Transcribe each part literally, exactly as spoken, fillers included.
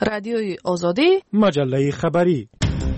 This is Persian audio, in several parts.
رادیوی آزادی، مجله خبری.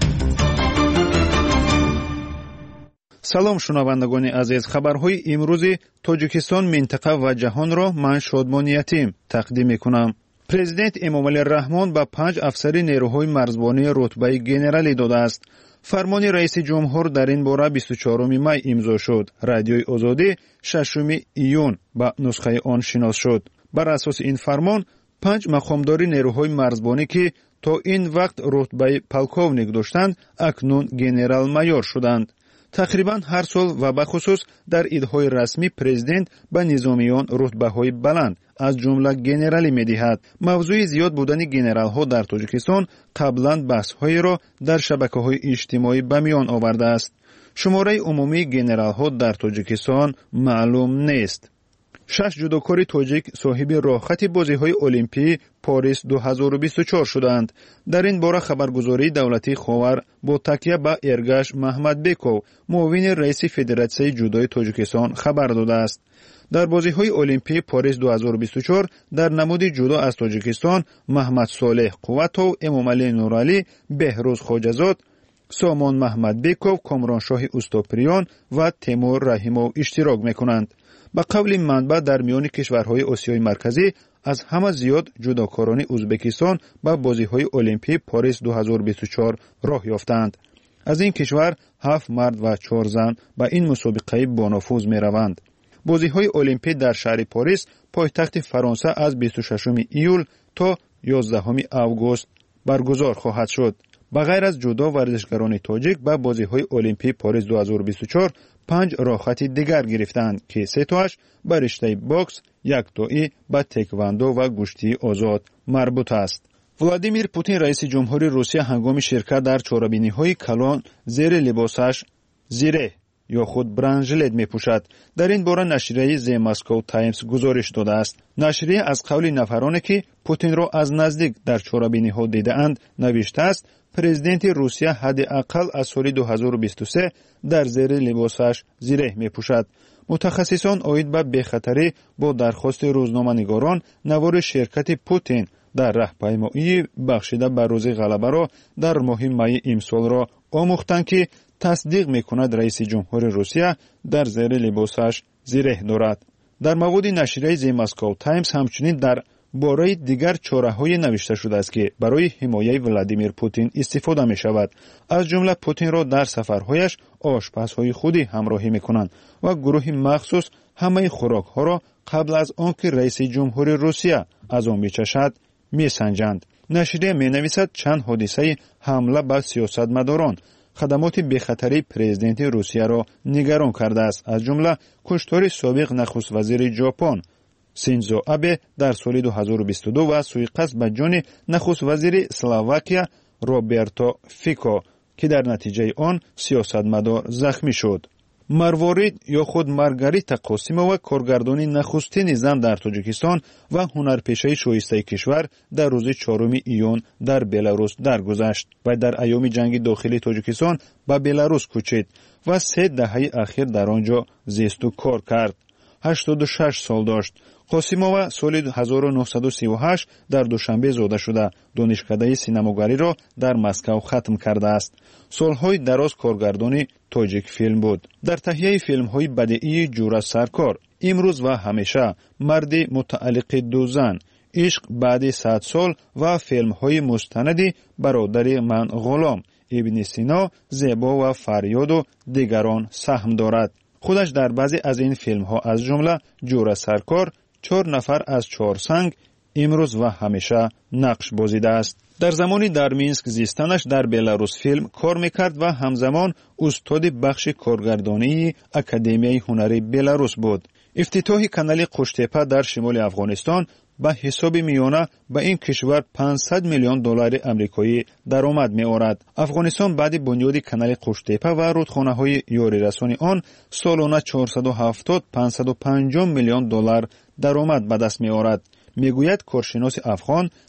салом шунавандагони азиз, хабарҳои имрӯзи Тоҷикистон, минтақа ва ҷаҳонро ман Шодмон Ятим тақдим мекунам. Президент Эмомалӣ Раҳмон ба панҷ афсари нерӯҳои марзбонӣ рутбаи генералӣ додааст. фармони раиси ҷумҳур дар ин бора бисту чорум май имзо шуд. Радиои Озодӣ шашум июн ба нусхаи он шинос шуд. бар асоси ин фармон, панҷ мақомдори нерӯҳои марзбонӣ ки то ин вақт рутбаи полковник доштанд, акнун генерал-майор шуданд. тақрибан ҳар сол ва бахусус дар идҳои расмӣ президент ба низомиён рутбаҳои баланд аз ҷумла генералӣ медиҳад. мавзӯи зиёд будани генералҳо дар Тоҷикистон қаблан баҳсҳоеро дар шабакаҳои иҷтимоӣ ба миён овардааст. шумораи умумии генералҳо дар Тоҷикистон маълум нест. шаш ҷудокори тоҷик соҳиби роҳхати бозиҳои олимпии Порис ду ҳазору бисту чор шуданд. дар ин бора хабаргузории давлатии Ховар бо такя ба Эргаш Маҳмадбеков, муовини раиси Федератсияи ҷудои Тоҷикистон, хабар додааст. дар бозиҳои олимпии Порис ду ҳазору бисту чор дар намуди ҷудо аз Тоҷикистон Маҳмад Солеҳ Қувватов, Эмомалӣ Нуралӣ, Беҳрӯз Хоҷазод, Сомон Маҳмадбеков, Комроншоҳи Устоприён ва Темур Раҳимов иштирок мекунанд. ба қавли манбаъ, дар миёни кишварҳои Осиёи Марказӣ аз ҳама зиёд ҷудокорони Узбекистон ба бозиҳои олимпии Порис ду ҳазору бисту чор роҳ ёфтанд. аз ин кишвар ҳафт мард ва чор зан ба ин мусобиқаи бонофуз мераванд. бозиҳои олимпӣ дар шаҳри Порис, пойтахти Фаронса, аз бисту шашум июл то ёздаҳум август баргузор хоҳад шуд. ба ғайр аз ҷудо, варзишгарони тоҷик ба бозиҳои олимпии Порис ду ҳазору бисту чор панҷ роҳхати дигар гирифтанд ки сетоаш ба риштаи бокс, яктоӣ, ба теквандо ва гӯштии озод марбут аст. Владимир Путин, раиси ҷумҳури Русия, ҳангоми ширкат дар чорабиниҳои калон зери либосаш зиреҳ ё худ бранжилет мепӯшад. дар ин бора нашрияи The Moscow Times гузориш додааст. нашрия аз қавли нафароне ки Путинро аз наздик дар чорабиниҳо дидаанд навиштааст, президенти Русия ҳадди ақал аз соли ду ҳазору бисту се дар зери либосаш зиреҳ мепӯшад. мутахассисон оид ба бехатарӣ бо дархости рӯзноманигорон навори ширкати Путин дар раҳпаймоии бахшида ба рӯзи ғалабаро дар моҳи майи имсолро омӯхтанд ки тасдиқ мекунад раиси ҷумҳури Русия дар зери либосаш зиреҳ дорад. дар маводи нашрияи The Moscow Times ҳамчунин дар бораи дигар чораҳое навишта шудааст ки барои ҳимояи Владимир Путин истифода мешавад. аз ҷумла Путинро дар сафарҳояш ошпазҳои худӣ ҳамроҳӣ мекунанд ва гурӯҳи махсус ҳамаи хӯрокҳоро қабл аз он ки раиси ҷумҳури Русия аз он бичашад месанҷанд. нашрия менависад, чанд ҳодисаи ҳамла ба сиёсатмадорон хадамоти бехатарии президенти Русияро нигарон кардааст, аз ҷумла куштори собиқ нахуствазири Ҷопон Синзо Абе дар соли ду ҳазору бисту ду ва суиқасд ба ҷони нахуствазири Словакия Роберто Фико ки дар натиҷаи он сиёсатмадор захмӣ шуд. марворид ё худ Маргарита Қосимова, коргардони нахустини зан дар Тоҷикистон ва ҳунарпешаи шоистаи кишвар, дар рӯзи чоруми июн дар Беларус даргузашт. вай дар айёми ҷанги дохилии Тоҷикистон ба Беларус кӯчид ва се даҳаи ахир дар он ҷо зисту кор кард. ҳаштоду шаш сол дошт. Қосимова соли ҳазору нуҳсаду сиву ҳашт дар Душанбе зода шуда, донишкадаи синамогариро дар Москав хатм кардааст. солҳои дароз коргардони тоҷик филм буд. дар таҳияи филмҳои бадеии Ҷура Саркор, Имрӯз ва ҳамеша, Марди мутааллиқи ду зан, Ишқ баъди сад сол ва филмҳои мустанади Бародари ман ғулом, Ибни Сино, Зебо ва Фарёду дигарон саҳм дорад. худаш дар баъзе аз ин филмҳо, аз ҷумла Ҷура Саркор, чор нафар аз чорсанг, Имрӯз ва ҳамеша нақш бозидааст. дар замони дар Минск зистанаш дар Беларус филм кор мекард ва ҳамзамон устоди бахши коргардонии Академияи ҳунари Беларус буд. ифтитоҳи канали Қуштепа дар шимоли Афғонистон ба ҳисоби миёна ба ин кишвар панҷсад миллион доллари амрикоӣ даромад меорад. Афғонистон баъди бунёди канали Қуштепа ва рудхонаҳои ёрирасони он солона чорсаду ҳафтод та панҷсаду панҷом миллион доллар даромад ба даст меорад, мегӯяд коршиноси афғон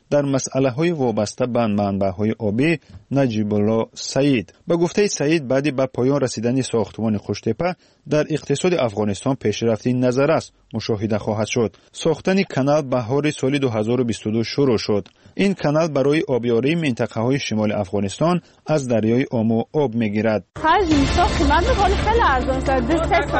در مسئله‌های وابسته به منبع‌های آبی نجیب الله سعید. به گفته سعید بعد به پایان رسیدن ساختمان قوش‌تپه در اقتصاد افغانستان پیشرفتی نظر است مشاهده خواهد شد. ساختن کانال بهار سال دو هزار و بیست و دو شروع شد. این کانال برای آبیاری منطقه‌های شمال افغانستان از دریای آمو آب می‌گیرد. خرج ساخت من می‌خواد خیلی ارزان است.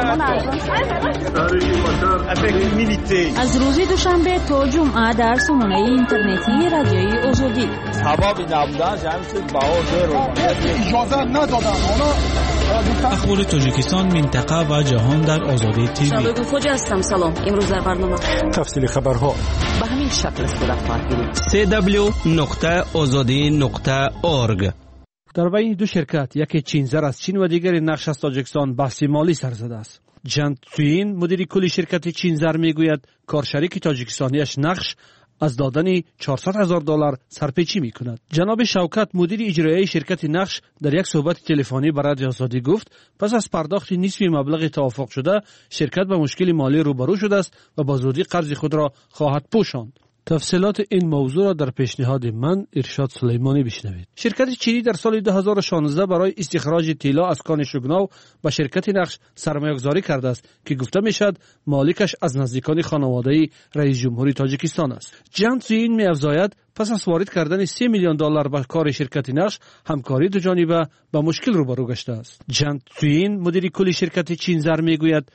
از روز دوشنبه تا جمعه در سامانه اینترنتی رادیوی آزادی. سبب نبودن جمعیت بهار اجازه ندادن. اخبار تاجیکستان، منطقه و جهان در آزادی تیوی. شبکه فوجی هستم. سلام. امروز در برنامه تفصیل خبرها به همین شکل صورت خواهد گرفت. سی دبلیو نقطه آزادی نقطه اورگ. در بین دو شرکت، یکی چینزر از چین و دیگری نقش از تاجیکستان، بحث مالی سر زده است. جان توین مدیر کلی شرکت چینزر میگوید کارشریک تاجیکستانیش نقش از دادن چهارصد هزار دلار سرپیچی می کند. جناب شوکت مدیر اجرایی شرکت نقش در یک صحبت تلفنی با رادیو آزادی گفت پس از پرداخت نصف مبلغ توافق شده شرکت به مشکل مالی روبرو شده است و با زودی قرض خود را خواهد پوشاند. تفصیلات این موضوع را در پیشنهاد من ارشاد سلیمانی بشنوید. شرکت چینی در سال دو هزار و شانزده برای استخراج طلا از کان شگناو به شرکت نقش سرمایه‌گذاری کرده است که گفته میشد مالکش از نزدیکان خانواده رئیس جمهوری تاجیکستان است. جان توین می‌افزاید پس از وارد کردن سه میلیون دلار به کار شرکت نقش همکاری دو جانبه با مشکل روبرو گشته است. جان توین مدیر کلی شرکت چینزر میگوید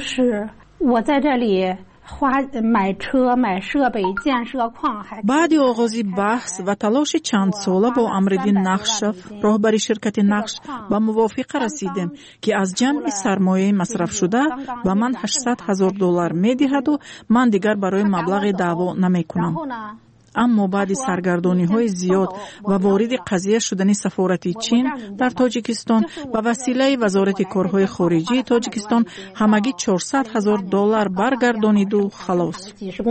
بعد آغاز بحث و تلاش چند ساله با امردین نقشف راهبری شرکت نقش با موافقه رسیدیم که از جمع سرمایه مصرف شده و من هشتصد هزار دلار میدهد و من دیگر برای مبلغ دعوا نمی کنم. اما بعد سرگردانی های زیاد و وارد قضیه شدن سفارت چین در تاجیکستان به وسیله وزارت کارهای خارجی تاجیکستان همگی چهارصد هزار دلار برگردانید و خلاص.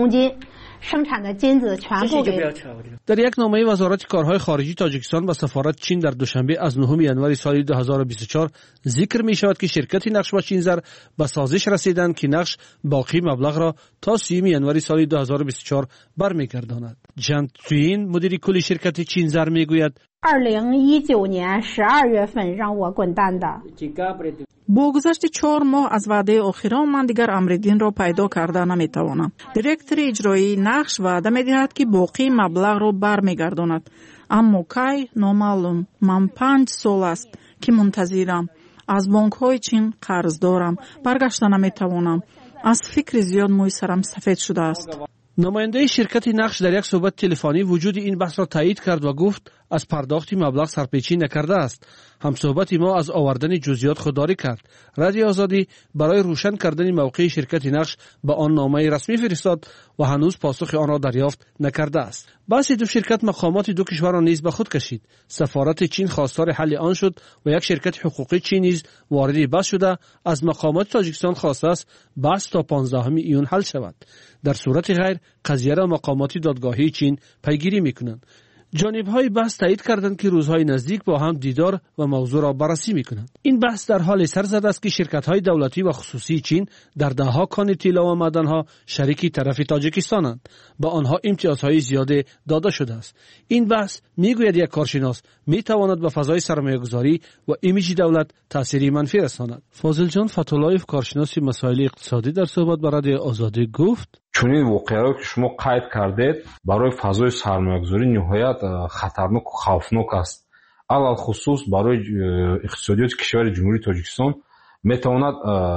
در یک نامه وزارت کارهای خارجی تاجیکستان به سفارت چین در دوشنبه از نهم ژانویه سال دو هزار و بیست و چهار ذکر می شود که شرکت نقش و چینزر به سازش رسیدند که نقش باقی مبلغ را تا سوم ژانویه سال دو هزار و بیست و چهار برمیگرداند. جان توین مدیر کلی شرکت چینزر میگوید با گذشت چهار ماه از وعده آخران من دیگر امردین را پیدا کرده نمیتوانم. دیرکتر اجرایی نقش وعده میدهد که باقی مبلغ را برمیگرداند، اما کی نامعلوم. من پنج سال است که منتظرم. از بانک های چین قرض دارم، برگشته نمیتوانم. از فکر زیاد موی سرم سفید شده است. نماینده شرکت نقش در یک صحبت تلفنی وجود این بحث را تایید کرد و گفت از پرداخت مبلغ سرپیچی نکرده است. همصحبت ما از آوردن جزئیات خودداری کرد. رادیو آزادی برای روشن کردن موقع شرکت نقش به آن نامه رسمی فرستاد و هنوز پاسخ آن را دریافت نکرده است. بحث دو شرکت مقامات دو کشور را نیز به خود کشید. سفارت چین خواستار حل آن شد و یک شرکت حقوقی چینی نیز وارد بحث شده از مقامات تاجیکستان خواسته است بحث تا پانزدهم ایون حل شود. در صورت غیر قضیه را مقامات دادگاهی چین پیگیری میکنند. جانب‌های بحث تایید کردند که روزهای نزدیک با هم دیدار و موضوع را بررسی می‌کنند. این بحث در حال سر زده است که شرکت‌های دولتی و خصوصی چین در ده‌ها کان طلا و معدن‌ها شریک طرف تاجیکستانند. با آنها امتیازهای زیاد داده شده است. این بحث میگوید یک کارشناس میتواند به فضای سرمایه‌گذاری و ایمیج دولت تأثیری منفی رساند. فاضل جان فتولایف کارشناس مسائل اقتصادی در صحبت با رادیو آزادی گفت چونین واقعیت که شما قید کردید برای فضای سرمایه‌گذاری نهایت خطرناک و خوفناک است. علل خصوص برای اقتصادیات کشور جمهوری تاجیکستان میتواند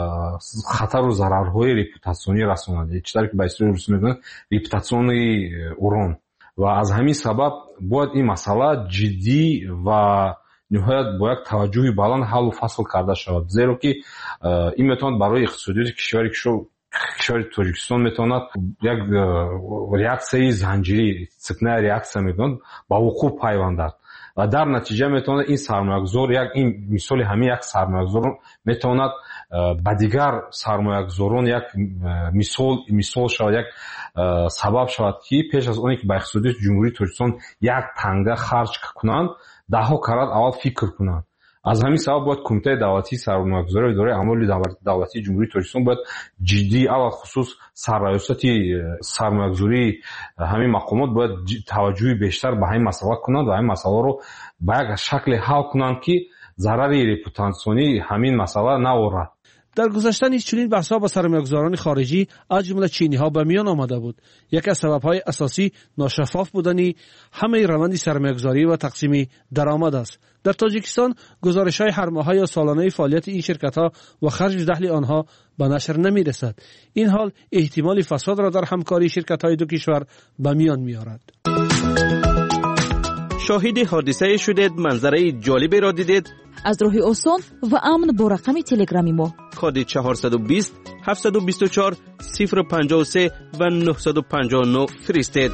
خطر و ضررهای رپوتاسیونی رساند. چیزی که به اصطلاح روسی میگن رپوتاسیونی اوران. و از همین سبب باید این مسئله جدی و نهایت با یک توجه بلند حل و فصل کرده شود. زیرا که این میتواند برای اقتصادیات کشور کشور تاجیکستان میتواند یک ریاکسیای زنجیری سکنه ریاکسیا میکنند با وقوع پیوندد و در نتیجه میتواند این سرمایه‌گذار یک این مثال همین یک سرمایه‌گذار میتواند با دیگر سرمایه‌گذاران یک مثال مثال شود، یک سبب شود که پیش از اونی که به اقتصادیات جمهوری تاجیکستان یک تنگه خرج کنند ده ها کرات اول فکر کنند. از همین سبب باید کمیته دولتی سرمایه‌گذاری و اداره اعمال دولتی جمهوری تاجیکستان باید جدی اول خصوص سررئاستی سرمایه‌گذاری همین مقامات باید توجه بیشتر به همین مسئله کنند و همین مسئله رو به یک شکل حل کنند که ضرری رپوتاسیونی همین مسئله نورد. در گذشته نیز چنین بحث‌ها با سرمایه‌گذاران خارجی از جمله چینی‌ها به میان آمده بود. یکی از سبب‌های اساسی ناشفاف بودن همه روند سرمایه‌گذاری و تقسیم درآمد است. در تاجیکستان گزارش‌های هر ماهه یا سالانه فعالیت این شرکت‌ها و خرج دخل آنها به نشر نمی‌رسد. این حال احتمال فساد را در همکاری شرکت‌های دو کشور به میان می‌آورد. شاهد حادثه شدید، منظره جالبی را دیدید؟ از راه آسان و امن با رقم تلگرامی ما کد چهارصد و بیست هفتصد و بیست و چهار صفر پنجاه و سه و نهصد و پنجاه و نه فرستید.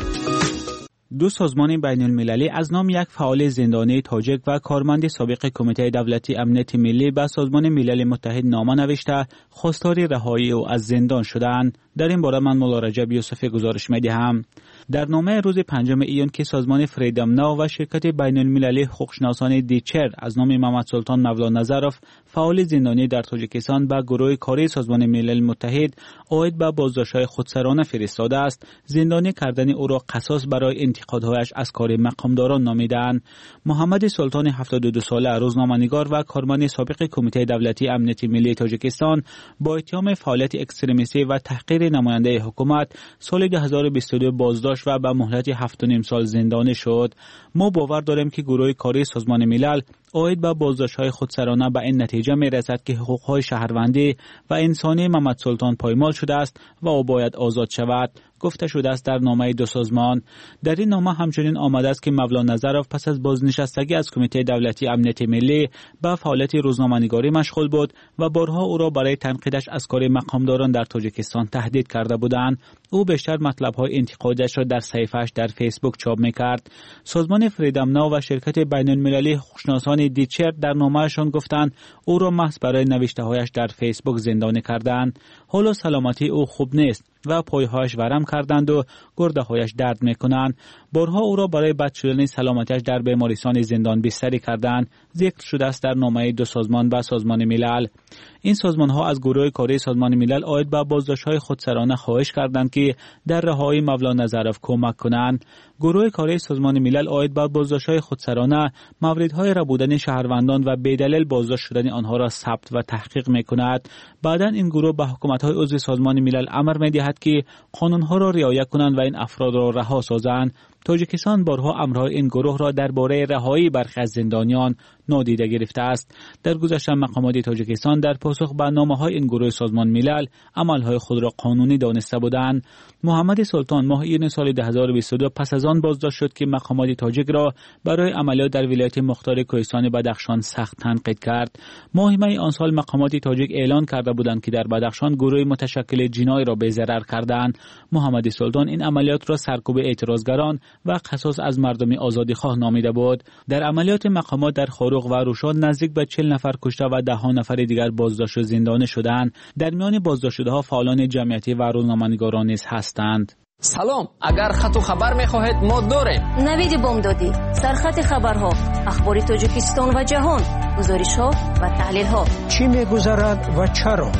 دو سازمان بین المللی از نام یک فعال زندانی تاجیک و کارمند سابق کمیته دولتی امنیت ملی به سازمان ملل متحد نامه نوشته خواستار رهایی او از زندان شدند. در این باره من مولا رجب یوسفی گزارش می‌دهم. در نامه روز پنجم ایون که سازمان فریدم ناو و شرکت بین المللی حقوقشناسان دیچر از نام محمد سلطان مولا نظرف فعال زندانی در تاجیکستان به گروه کاری سازمان ملل متحد عاید به بازداشت‌های خودسرانه فرستاده است، زندانی کردن او را قصاص برای انتقادهایش از کار مقامداران نامیدند. محمد سلطان هفتاد و دو ساله روزنامه‌نگار و کارمند سابق کمیته دولتی امنیت ملی تاجیکستان با اتهام فعالیت اکستریمیستی و تحقیر نماینده حکومت سال دو هزار و بیست و دو بازداشت و به مهلت هفت و نیم سال زندانی شد. ما باور داریم که گروه کاری سازمان ملل عاید به بازداشت‌های خودسرانه به این نتیجه می‌رسد که حقوق‌های شهروندی و انسانی محمد سلطان پایمال شده است و او باید آزاد شود، گفته شده است در نامه دو سازمان. در این نامه همچنین آمده است که مولا نظرف پس از بازنشستگی از کمیته دولتی امنیت ملی به فعالیت روزنامه‌نگاری مشغول بود و بارها او را برای تنقیدش از کار مقامداران در تاجیکستان تهدید کرده بودند. او بیشتر مطلب‌های انتقادش را در صفحه‌اش در فیسبوک چاپ می‌کرد. سازمان فریدم ناو و شرکت بین المللی حقوقشناسان دیچر در نامه‌شان گفتند او را محض برای نوشته‌هایش در فیسبوک زندانی کردند. حالا سلامتی او خوب نیست و پایهایش ورم کردند و گرده‌هایش درد می‌کنند. بارها او را برای بد شدن سلامتیش در بیمارستان زندان بستری کردند. ذکر شده است در نامه دو سازمان و سازمان ملل. این سازمان‌ها از گروه کاری سازمان ملل عاید به بازداشت‌های خودسرانه خواهش کردند که در رهایی مولا نظرف کمک کنند. گروه کاری سازمان ملل عاید به بازداشت‌های خودسرانه موردهای ربودن شهروندان و بدلیل بازداشت شدن آنها را ثبت و تحقیق می‌کند. بعداً این گروه به حکومت‌های عضو سازمان ملل امر می‌دهد که قانون‌ها را رعایت کنند و این افراد را رها سازند. تاجیکستان بارها امرهای این گروه را درباره رهایی برخی از زندانیان نادیده گرفته است. در گذشته مقامات تاجیکستان در پاسخ به نامه‌های این گروه سازمان ملل عملهای خود را قانونی دانسته بودند. محمد سلطان ماه ایون سال دو هزار و بیست و دو پس از آن بازداشت شد که مقامات تاجیک را برای عملیات در ولایت مختار کوهستان بدخشان سخت تنقید کرد. ماه می آن سال مقامات تاجیک اعلان کرده بودند که در بدخشان گروه متشکل جنایی را بی‌ضرر کردند. محمد سلطان این عملیات را سرکوب اعتراضگران و قصاص از مردم آزادیخواه نامیده بود. در عملیات مقامات در خاروق و روشان نزدیک به چهل نفر کشته و ده ها نفر دیگر بازداشت و زندانی شدند. در میان بازداشت‌شده‌ها فعالان جمعیتی و روزنامه‌نگاران نیز هستند. سلام، اگر خط و خبر می‌خواهید ما داریم. نوید بامدادی، سرخط خبرها، اخبار تاجیکستان و جهان، گزارش‌ها و تحلیل‌ها. چی می‌گذرد و چرا؟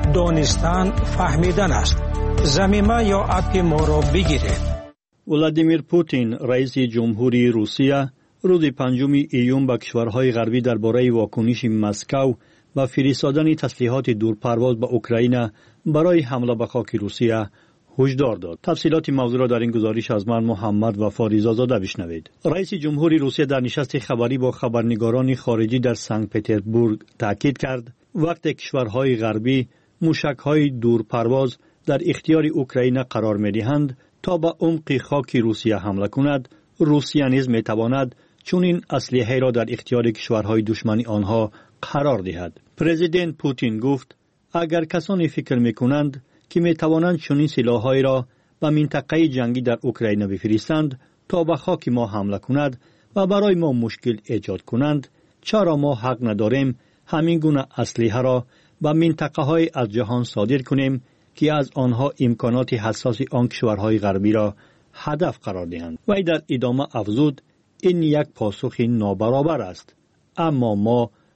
دانستن فهمیدن است. زمینه یا اپ ما را بگیرید. ولادیمیر پوتین رئیس جمهوری روسیه روز پنجم ایون به کشورهای غربی درباره واکنش مسکو و فرستادن تسلیحات دورپرواز به اوکراین برای حمله به خاک روسیه هشدار داد. تفصیلات موضوع را در این گزارش از من محمد وفا ریزازاده بشنوید. رئیس جمهوری روسیه در نشست خبری با خبرنگاران خارجی در سنت پترزبورگ تاکید کرد وقتی کشورهای غربی موشک‌های دورپرواز در اختیار اوکراین قرار می‌دهند تا به عمق خاک روسیه حمله کند، روسیه نیز می‌تواند چنین اسلحه را در اختیار کشورهای دشمنی آنها قرار دهد. پرزیدنت پوتین گفت اگر کسانی فکر می‌کنند که می‌توانند چنین سلاح‌هایی را به منطقه جنگی در اوکراین بفرستند تا به خاک ما حمله کند و برای ما مشکل ایجاد کنند، چرا ما حق نداریم همین گونه اسلحه را به منطقه‌های از جهان صادر کنیم که از آنها امکانات حساس آن کشورهای غربی را هدف قرار دهند. و در ادامه افزود این یک پاسخ نابرابر است، اما ما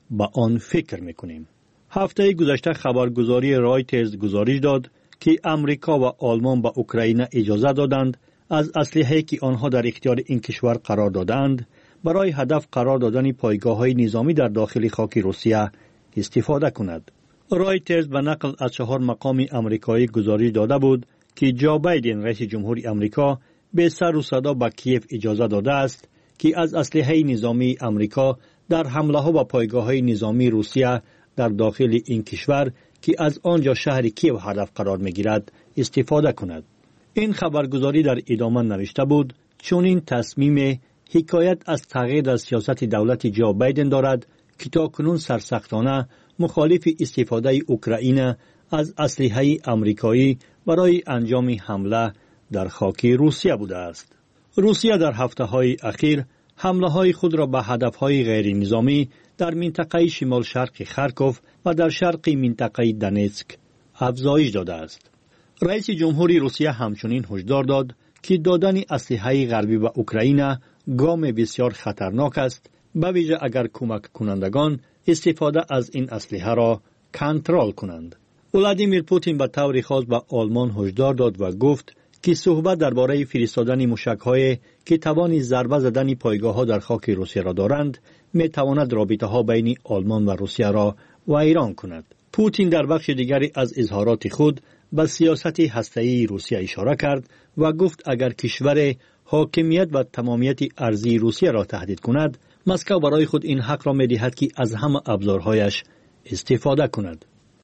به آن فکر میکنیم. هفته گذشته خبرگزاری رایترز گزارش داد که امریکا و آلمان به اوکراین اجازه دادند از اسلحه‌ای که آنها در اختیار این کشور قرار دادند برای هدف قرار دادن پایگاه‌های نظامی در داخل خاک روسیه استفاده کند. رایترز به نقل از چهار مقام امریکایی گزارش داده بود که جو بایدن رئیس جمهوری امریکا به سر و صدا به کیف اجازه داده است که از اسلحه نظامی امریکا در حمله ها به پایگاه‌های نظامی روسیه در داخل این کشور که از آنجا شهر کیف هدف قرار می‌گیرد استفاده کند. این خبرگزاری در ادامه نوشته بود چون این تصمیم حکایت از تغییر در سیاست دولت جو بایدن دارد که تاکنون سرسختانه مخالف استفاده اوکراین از اسلحه آمریکایی برای انجام حمله در خاک روسیه بوده است. روسیه در هفته‌های اخیر حمله‌های خود را به هدف‌های غیر نظامی در منطقه شمال شرق خارکوف و در شرق منطقه دونتسک افزایش داده است. رئیس جمهوری روسیه همچنین هشدار داد که دادن اسلحه غربی به اوکراین گام بسیار خطرناک است، به ویژه اگر کمک کنندگان استفاده از این اسلحه را کنترل کنند. ولادیمیر پوتین به طور خاص به آلمان هشدار داد و گفت که صحبت درباره فرستادن موشک‌های که توان ضربه زدن پایگاه‌ها در خاک روسیه را دارند می تواند رابطه‌ها بین آلمان و روسیه را ویران کند. پوتین در بخش دیگری از اظهارات خود به سیاست هسته‌ای روسیه اشاره کرد و گفت اگر کشور حاکمیت و تمامیت ارضی روسیه را تهدید کند، مسکو برای خود این حق را می‌دهد که از همه ابزارهایش استفاده کند.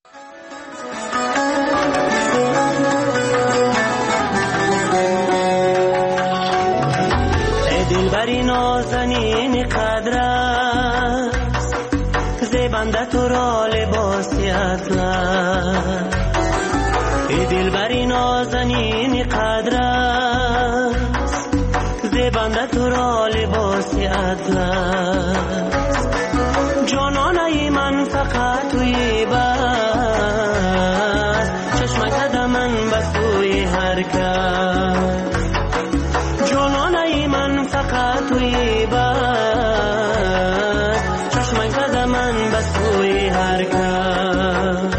دلبری نازنین قدر است زیبنده تو را لباسی اطلس. ای دلبری نازنین قدر است زیبنده تو را لباسی اطلس. جانانه من فقط توی بس چشم کده من به سوی هر کس. جانانه من فقط توی بس چشم کده من به سوی هر کس.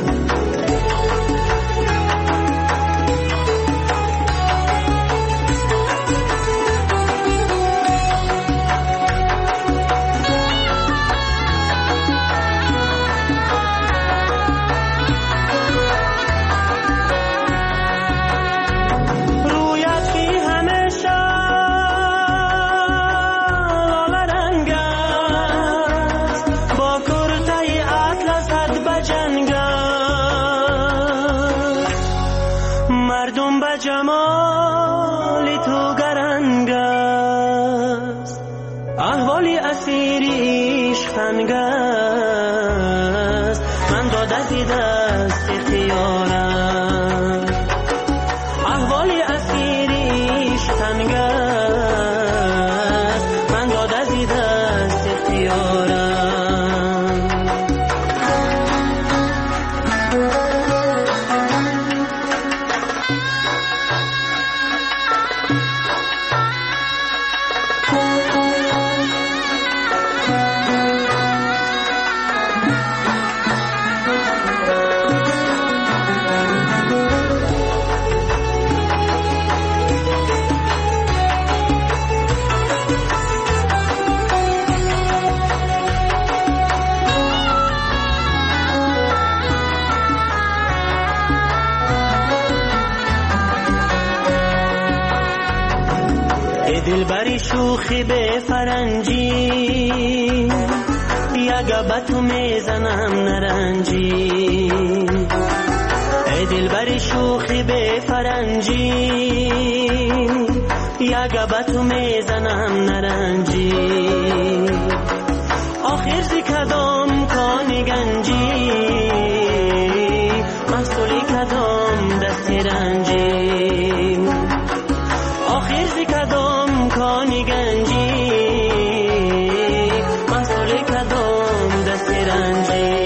دلبری شوخی به فرنجی یگه به تو میزنم نرنجی. ای دلبری شوخی به فرنجی یگه به تو میزنم نرنجی. آخر زی کدام کانی گنجی محصولی کدام دستی رنجی. آخر زی کدام کانی گنجی محصول کدام دستی رنجی.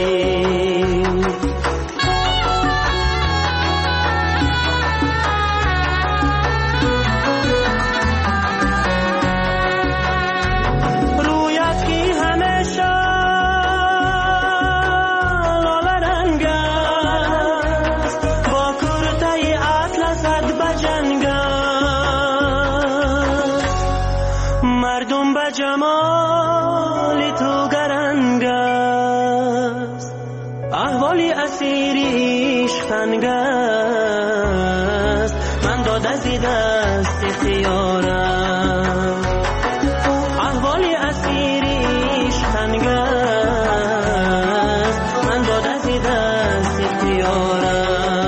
مردم به جمال تو گرنگ است، احوالی اسیری عشق تنگ است، من داد از دست اختیارم. احوالی اسیری عشق تنگ است، من داد از دست اختیارم.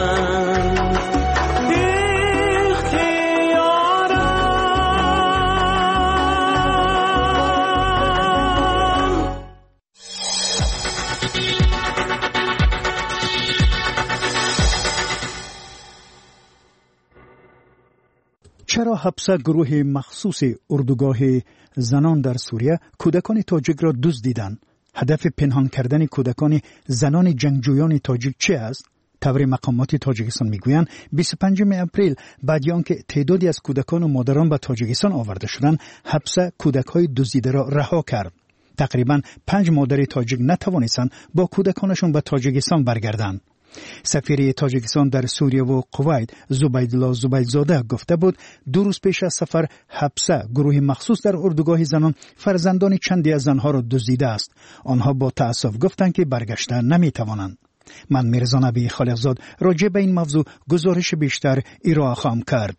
چرا حبس گروه مخصوص اردوگاه زنان در سوریه کودکان تاجیک را دزدیدند؟ هدف پنهان کردن کودکان زنان جنگجویان تاجیک چه است؟ تبر مقامات تاجیکستان میگویند بیست و پنجم اپریل بعد آنکه تعدادی از کودکان و مادران به تاجیکستان آورده شدند، حبس کودک‌های دزدیده را رها کرد. تقریباً پنج مادر تاجیک نتوانستند با کودکانشان به تاجیکستان برگردند. سفیر تاجیکستان در سوریه و کویت زبیدالله زبیدزاده گفته بود دو روز پیش از سفر حبس گروه مخصوص در اردوگاه زنان فرزندان چندی از زنها را دزدیده است. آنها با تأسف گفتند که برگشته نمیتوانند. من میرزا نبی خالقزاد راجع به این موضوع گزارش بیشتر ارائه خواهم کرد.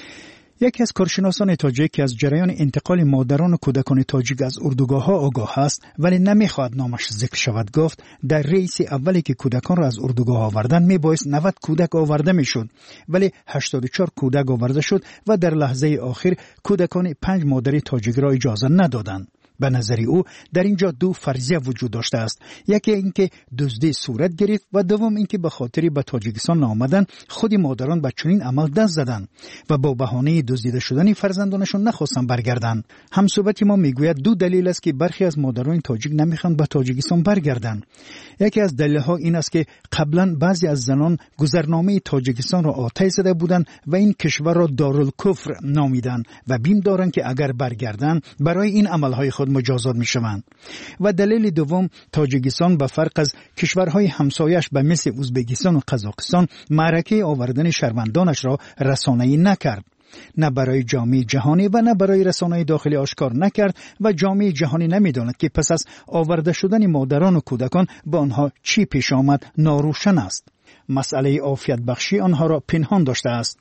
یکی از کارشناسان تاجیک که از جریان انتقال مادران و کودکان تاجیک از اردوگاه ها آگاه است ولی نمیخواد نامش ذکر شود گفت در رئیس اولی که کودکان را از اردوگاه آوردن میبایست نود کودک آورده میشد، ولی هشتاد و چهار کودک آورده شد و در لحظه آخر کودکان پنج مادر تاجیک را اجازه ندادند. به نظر او در اینجا دو فرضیه وجود داشته است. یکی اینکه دزدی صورت گرفت و دوم اینکه به خاطر به تاجیکستان نآمدن خود مادران به چنین عمل دست زدند و با بهانه دزدیده شدن فرزندانشان نخواستند برگردند. همصحبت ما میگوید دو دلیل است که برخی از مادران تاجیک نمیخواند به تاجیکستان برگردند. یکی از دلایل این است که قبلا بعضی از زنان گذرنامه تاجیکستان را آتش زده بودند و این کشور را دارالکفر نامیدند و بیم دارند که اگر برگردند برای این عملهای خود مجازات می شوند. و دلیل دوم، تاجیکستان به فرق از کشورهای همسایش به مثل ازبکستان و قزاقستان معرکه آوردن شهروندانش را رسانه‌ای نکرد. نه برای جامعه جهانی و نه برای رسانه‌های داخلی آشکار نکرد و جامعه جهانی نمی‌داند که پس از آورده شدن مادران و کودکان به آنها چی پیش آمد ناروشن است. مسئله عافیت بخشی آنها را پنهان داشته است.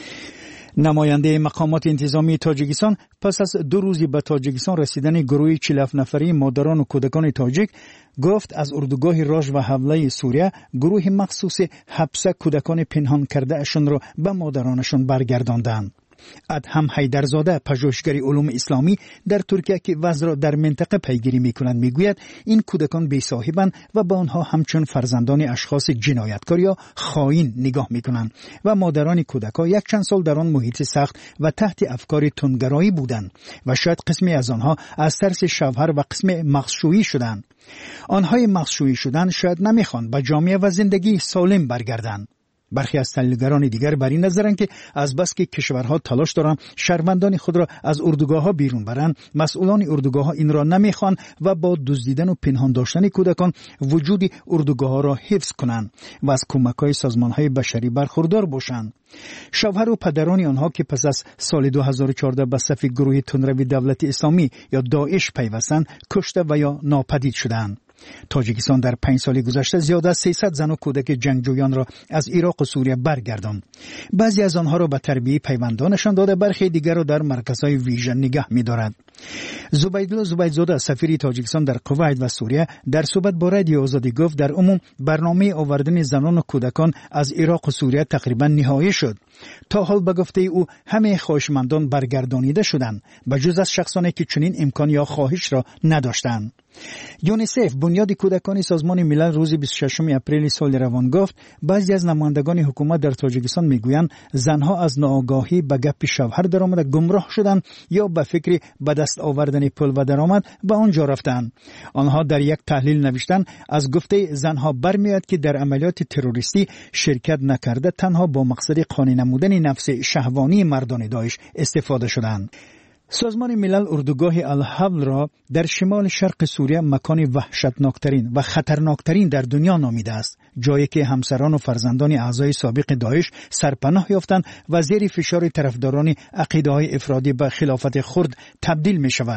نماینده مقامات انتظامی تاجیکستان پس از دو روزی به تاجیکستان رسیدن گروه چهل و هفت نفری مادران و کودکان تاجیک گفت از اردوگاه راژ و حوله سوریه گروه مخصوص حبس کودکان پنهان کرده اشون را به مادرانشون برگرداندند. ادهم حیدرزاده پژوهشگر علوم اسلامی در ترکیه که وضع را در منطقه پیگیری می‌کند میگوید این کودکان بی‌صاحبند و به آنها همچون فرزندان اشخاص جنایتکار یا خائن نگاه می‌کنند و مادران کودکان یک چند سال در آن محیط سخت و تحت افکار تندگرایی بودند و شاید قسمی از آنها از ترس شوهر و قسم مخشویی شدند. آنهای مخشویی شدند شاید نمی‌خواند به جامعه و زندگی سالم برگردند. برخی از تحلیلگران دیگر بر این نظرند که از بس که کشورها تلاش دارند شهروندان خود را از اردوگاه‌ها بیرون برند، مسئولان اردوگاه‌ها این را نمی‌خواند و با دزدیدن و پنهان داشتن کودکان وجود اردوگاه‌ها را حفظ کنند و از کمک‌های سازمان‌های بشری برخوردار باشند. شوهر و پدران آنها که پس از سال دو هزار و چهارده به صف گروه تندروی دولت اسلامی یا داعش پیوستند، کشته و یا ناپدید شدند. تاجیکستان در پنج سال گذشته زیاد از سیصد زن و کودک جنگجویان را از عراق و سوریه برگرداند. بعضی از آنها را به تربیت پیوندانشان داده، برخی دیگر را در مرکزهای ویژه نگه می‌دارد. زبیدالله زبیدزاده سفیر تاجیکستان در کویت و سوریه در صحبت با رادیو آزادی گفت در عموم برنامه آوردن زنان و کودکان از عراق و سوریه تقریبا نهایی شد. تا حال به گفته او همه خواهشمندان برگردانیده شدند به جز از شخصانی که چنین امکان یا خواهش را نداشتند. یونیسف بنیاد کودکان سازمان ملل روز بیست و ششم اپریل سال روان گفت بعضی از نمایندگان حکومت در تاجیکستان میگویند زنها از ناآگاهی به گپ شوهر درآمده گمراه شدند یا به فکر به دست آوردن پول و درآمد به آنجا رفتند. آنها در یک تحلیل نوشتند از گفته زنها برمیاد که در عملیات تروریستی شرکت نکرده تنها با مقصد قانع نمودن نفس شهوانی مردان داعش استفاده شدند. سازمان ملل اردوگاه الحول را در شمال شرق سوریه مکان وحشتناکترین و خطرناکترین در دنیا نامیده است، جایی که همسران و فرزندان اعضای سابق داعش سرپناه یافتند و زیر فشار طرفداران عقیده‌های افراطی به خلافت خرد تبدیل می شود.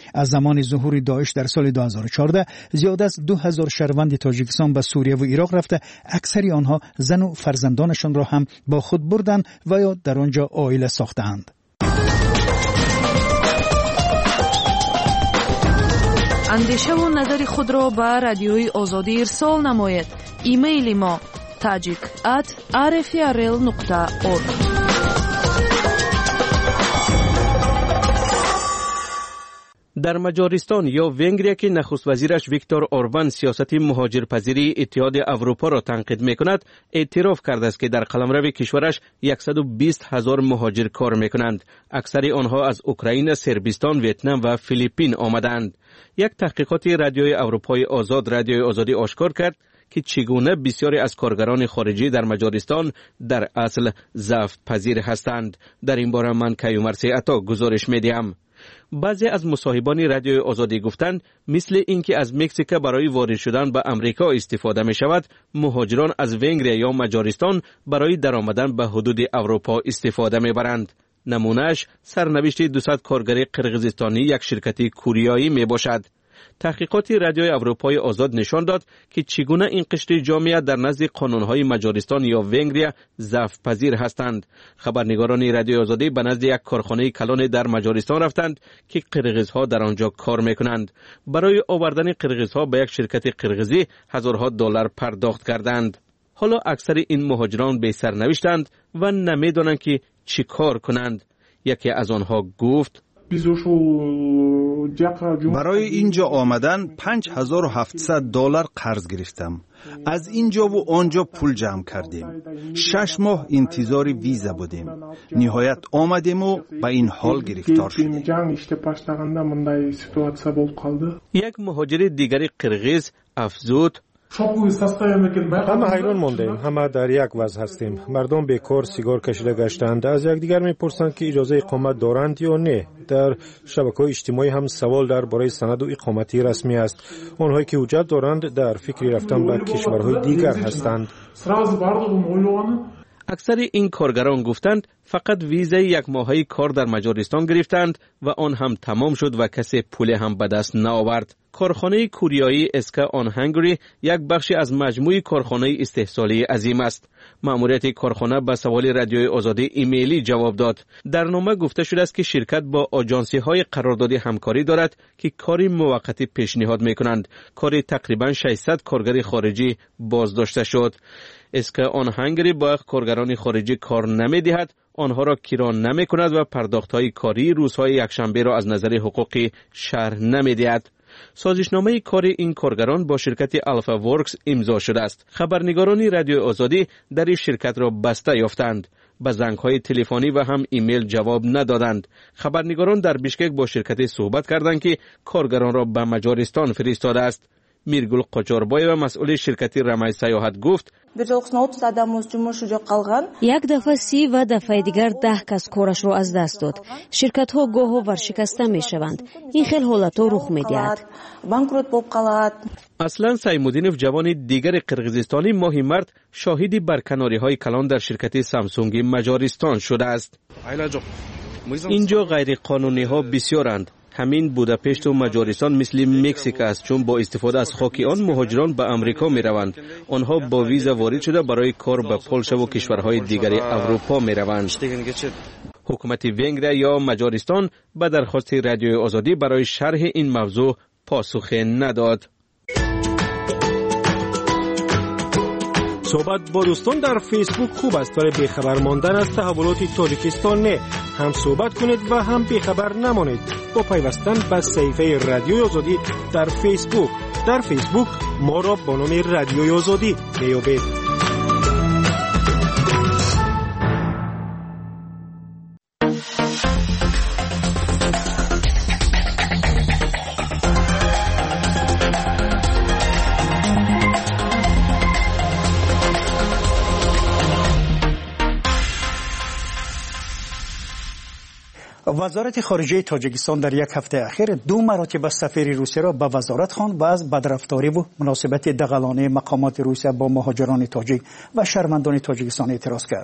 از زمان ظهور داعش در سال دو هزار و چهارده زیاد از دو هزار شهروند تاجیکستان به سوریه و عراق رفته، اکثری آنها زن و فرزندانشان را هم با خود بردند و یا در آنجا عائله ساختند. اندیشه و نظر خود را به رادیوی آزادی ارسال نمایید. ایمیل ما tajik at r f r l nokta org. در مجارستان یا ونگریا که نخست وزیرش ویکتور اوربان سیاست مهاجرپذیری اتحاد اروپا را تنقید میکند، اعتراف کرده است که در قلمرو کشورش صد و بیست هزار مهاجر کار میکنند. اکثر آنها از اوکراین، صربستان، ویتنام و فیلیپین آمدند. یک تحقیقات رادیوی اروپای آزاد رادیوی آزادی آشکار کرد که چگونه بسیاری از کارگران خارجی در مجارستان در اصل ضعف پذیر هستند. در این باره من کیومرث عطا گزارش میدیم. بعضی از مصاحبان رادیوی آزادی گفتند مثل اینکه از مکزیک برای وارد شدن به امریکا استفاده می شود، مهاجران از ونگریا یا مجارستان برای درآمدن به حدود اروپا استفاده می برند. نمونهش سرنوشت دویست کارگر قرقیزستانی یک شرکت کوریایی می باشد. تحقیقات رادیوی اروپای آزاد نشان داد که چگونه این قشر جامعه در نزد قانونهای مجارستان یا ونگریا ضعف پذیر هستند. خبرنگاران رادیوی آزادی به نزد یک کارخانه کلان در مجارستان رفتند که قرقیزها در آنجا کار میکنند. برای آوردن قرقیزها به یک شرکت قرقیزی هزارها دلار پرداخت کردند. حالا اکثر این مهاجران بی سرنوشتند و نمیدانند که چی کار کنند. یکی از آنها گفت: برای اینجا آمدن پنج هزار و هفتصد دلار قرض گرفتم. از اینجا و آنجا پول جمع کردیم. شش ماه انتظار ویزا بودیم. نهایت آمدیم و به این حال گرفتار شدیم. یک مهاجر دیگری قرقیز افزود: همه حیران ماندیم، همه در یک وضع هستیم. مردم بیکار سیگار کشیده گشتند، از یکدیگر میپرسند که اجازه اقامت دارند یا نه. در شبکه‌های اجتماعی هم سوال درباره سند و اقامتی رسمی است. آنهایی که حجت دارند در فکر رفتن به کشورهای دیگر هستند. اکثر این کارگران گفتند فقط ویزای یک ماهه کار در مجارستان گرفتند و آن هم تمام شد و کسی پول هم به دست نآورد. کارخانه کوریایی اسکا آن هنگری یک بخشی از مجموعه کارخانه استحصالی عظیم است. مأموریت کارخانه به سوال رادیوی آزادی ایمیلی جواب داد. در نامه گفته شده است که شرکت با آژانسی های قراردادی همکاری دارد که کاری موقتی پیشنهاد میکنند. کاری تقریبا ششصد کارگر خارجی بازداشته شد. اسکا آن هنگری با کارگران خارجی کار نمیدهد، آنها را کرا نمی کند و پرداخت های کاری روزهای یکشنبه را از نظر حقوقی شرح نمی دهد. سازشنامه کار این کارگران با شرکت الفا ورکس امضا شده است. خبرنگاران رادیوی آزادی در این شرکت را بسته یافتند. به زنگ‌های تلفنی و هم ایمیل جواب ندادند. خبرنگاران در بیشکک با شرکت صحبت کردند که کارگران را به مجارستان فرستاده است. میرگل قاچاربای و مسئول شرکت رمای سیاحت گفت: یک دفعه سی و دفعه دیگر ده کس کارش را از دست داد. شرکت ها گاه ها ورشکسته می شوند. این خیلی حالت ها رخ می دهد. اصلا سیمودینوف جوان دیگر قرقیزستانی ماهی مرد شاهدی برکناری های کلان در شرکت سامسونگ مجارستان شده است. اینجا غیر قانونی ها بسیارند. همین بوداپشت و مجارستان مثل مکزیک است، چون با استفاده از خاک آن مهاجران به امریکا می روند. آنها با ویزا وارد شده برای کار به پولشا و کشورهای دیگر اروپا می روند. حکومت ونگریا یا مجارستان به درخواست رادیوی آزادی برای شرح این موضوع پاسخ نداد. صحبت با دوستان در فیسبوک خوب است، ولی بیخبر ماندن از تحولات تاجیکستان نه. هم صحبت کنید و هم بیخبر نمانید با پیوستن به صفحه رادیوی آزادی در فیسبوک. در فیسبوک ما را با نام رادیوی آزادی میابید. وزارت خارجه تاجیکستان در یک هفته اخیر دو مراتب سفیر روسیه را به وزارت خواند و از بدرفتاری و مناسبت دغلانه مقامات روسیه با مهاجران تاجیک و شهروندان تاجیکستان اعتراض کرد.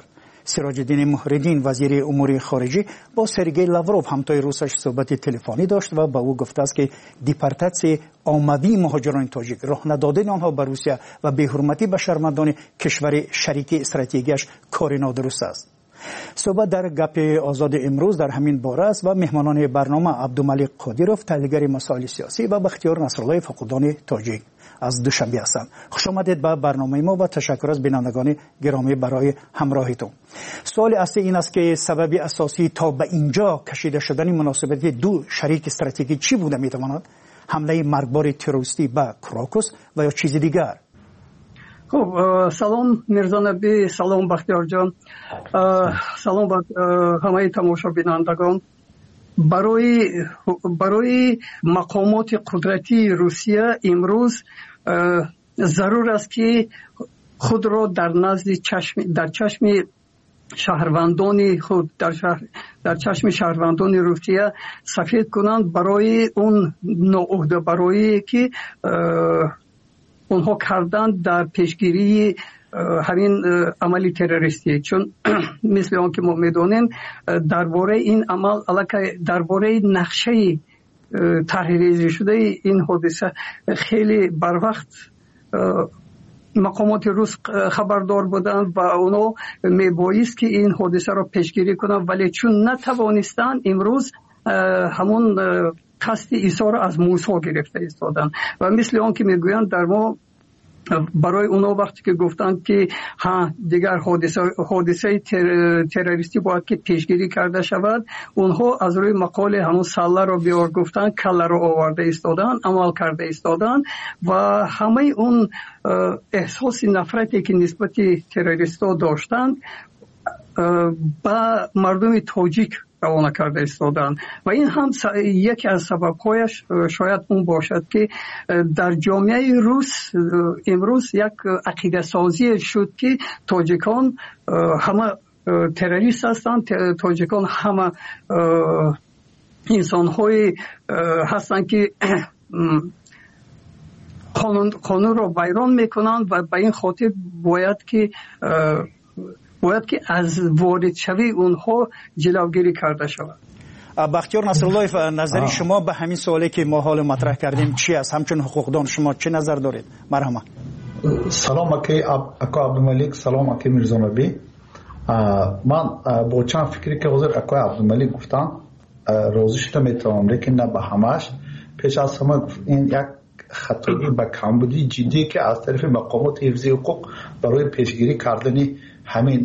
سراج‌الدین محردین وزیر امور خارجه با سرگئی لاوروف همتای روسش صحبت تلفنی داشت و با او گفته است که دیپورتاسیون عمومی مهاجران تاجیک، راه ندادن آنها به روسیه و بی‌حرمتی به شهروندان کشور شریک استراتژیکش کار نادرست است. صحبت در گپ آزاد امروز در همین باره است و مهمانان برنامه عبدالملک قادیروف تحلیلگر مسائل سیاسی و بختیار نصرالله فقودان تاجیک از دوشنبه هستند. خوش آمدید به برنامه ما و تشکر از بینندگان گرامی برای همراهیتون. سوال اصلی این است که سبب اساسی تا به اینجا کشیده شدن مناسبت دو شریک استراتژیکی چی بوده میتواند؟ حمله مرگبار تروریستی به کراکوس و یا چیز دیگر؟ خب سلام میرزا نبی، سلام بختیار جان، سلام به همه تماشا بینندگان. برای برای مقامات قدرتی روسیه امروز ضرور است که خود را در نزد چشم در چشم شهروندان خود در شهر در چشم شهروندان روسیه سفید کنند برای اون ناعهده برای که اونها کردن در پیشگیری همین عملی تروریستی. چون مثل آن که ما میدونیم درباره این عمل علاقه درباره نقشه طرحریزی شده این حادثه خیلی بر وقت مقامات روس خبردار بودند و اونا میبایست که این حادثه را پیشگیری کنند، ولی چون نتوانستند امروز همون قصد ایثار از موسی گرفته ایستادن و مثل آن که میگویند در ما برای اونا وقتی که گفتند که ها دیگر حادثه حادثه تر، تروریستی باید که پیشگیری کرده شود، اونها از روی مقال همون سله را بیار گفتند، کله را آورده ایستادن، عمل کرده ایستادن و همه اون احساس نفرتی که نسبت تروریستا داشتند با مردم تاجیک روانه کرده ایستادن و این هم یکی از سبب‌هایش شاید اون باشد که در جامعه روس امروز یک عقیده سازی شد که تاجیکان همه تروریست هستند، تاجیکان همه انسان‌های هستند که قانون قانون را ویران میکنند و به این خاطر باید که باید که از وارد شوی اونها جلوگیری کرده شود. بختیار نصرالله، نظری شما به همین سوالی که ما حال مطرح کردیم چی است؟ همچون حقوقدان شما چه نظر دارید؟ مرحبا. سلام اکی اکا عبدالملک، سلام اکی میرزا نبی. من با چند فکری که حضور اکا عبدالملک گفتن راضی شدم، میتونم لیکن نه به همش. پیش از همه این یک خطایی به کمبودی جدی که از طرف مقامات حفظی حقوق برای پیشگیری کردن همین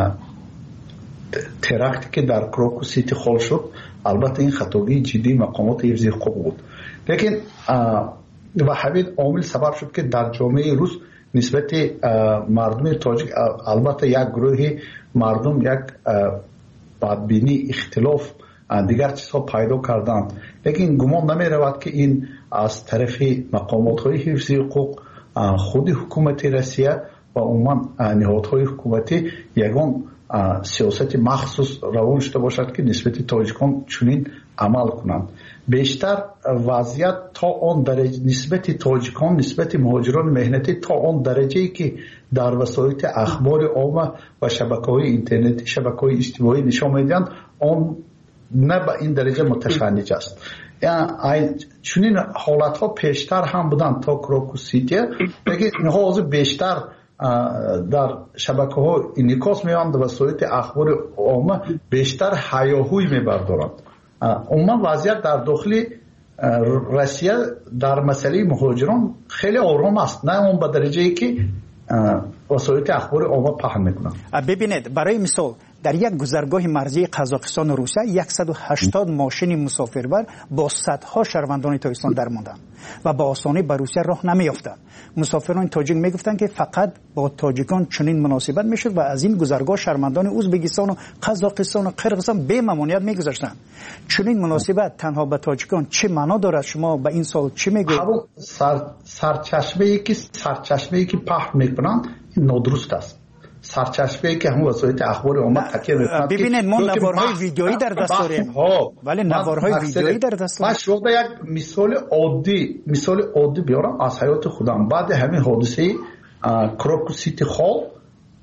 ترکتی که در کراکوس سیتی خال شد، البته این خطایی جدی مقامات حفظی حقوق بود، لیکن و همین عامل سبب شد که در جامعه روس نسبت مردم تاجیک البته یک گروه مردم یک بدبینی، اختلاف، دیگر چیزها پیدا کردند، لیکن گمان نمی رود که این از طرف مقامات های حفظی حقوق، خود حکومت روسیه و عموما نهادهای حکومتی یگان سیاست مخصوص روان شده باشد که نسبت تاجیکان چنین عمل کنند. بیشتر وضعیت تا آن درجه نسبت تاجیکان نسبت مهاجران مهنتی تا آن درجه‌ای که در وسایل اخبار عامه و شبکه‌های اینترنتی، شبکه‌های اجتماعی نشان می‌دهند، آن نه به این درجه متشنج است. یعنی چنین حالت‌ها پیشتر هم بودند تا کراکوس سیتی، لیکن اینها بیشتر در شبکه‌ها انعکاس می‌یابند و وسایل اخبار عامه بیشتر هیاهوی می‌بردارند. عموما وضعیت در داخل روسیه در مسئله مهاجران خیلی آرام است، نه اون به درجه‌ای که وسایل اخبار عامه پهن می‌کنند. ببینید برای مثال در یک گذرگاه مرزی قزاقستان و روسیه صد و هشتاد ماشین مسافربر با صدها شهروندان تاجیکستان درماندند و با آسانی به روسیه راه نمی‌یافتند. مسافران تاجیک میگفتند که فقط با تاجیکان چنین مناسبت میشد و از این گذرگاه شهروندان ازبکستان و قزاقستان و قرقیزستان به ممنوعیت میگذاشتند. چنین مناسبت تنها به تاجیکان چه معنا دارد؟ شما به این سال چی میگویید؟ سر سرچشمه‌ای که سرچشمه‌ای که پخش میکنند این نادرست است. سرچشمه‌ای که همون وسایل اخبار عامه تکیه میکنند. ببینید ما نوارهای ویدیویی در دست داریم، ولی نوارهای ویدیویی در دست داریم. من شما یک مثال عادی مثال عادی بیارم از حیات خودم. بعد همین حادثه کراکوس سیتی خال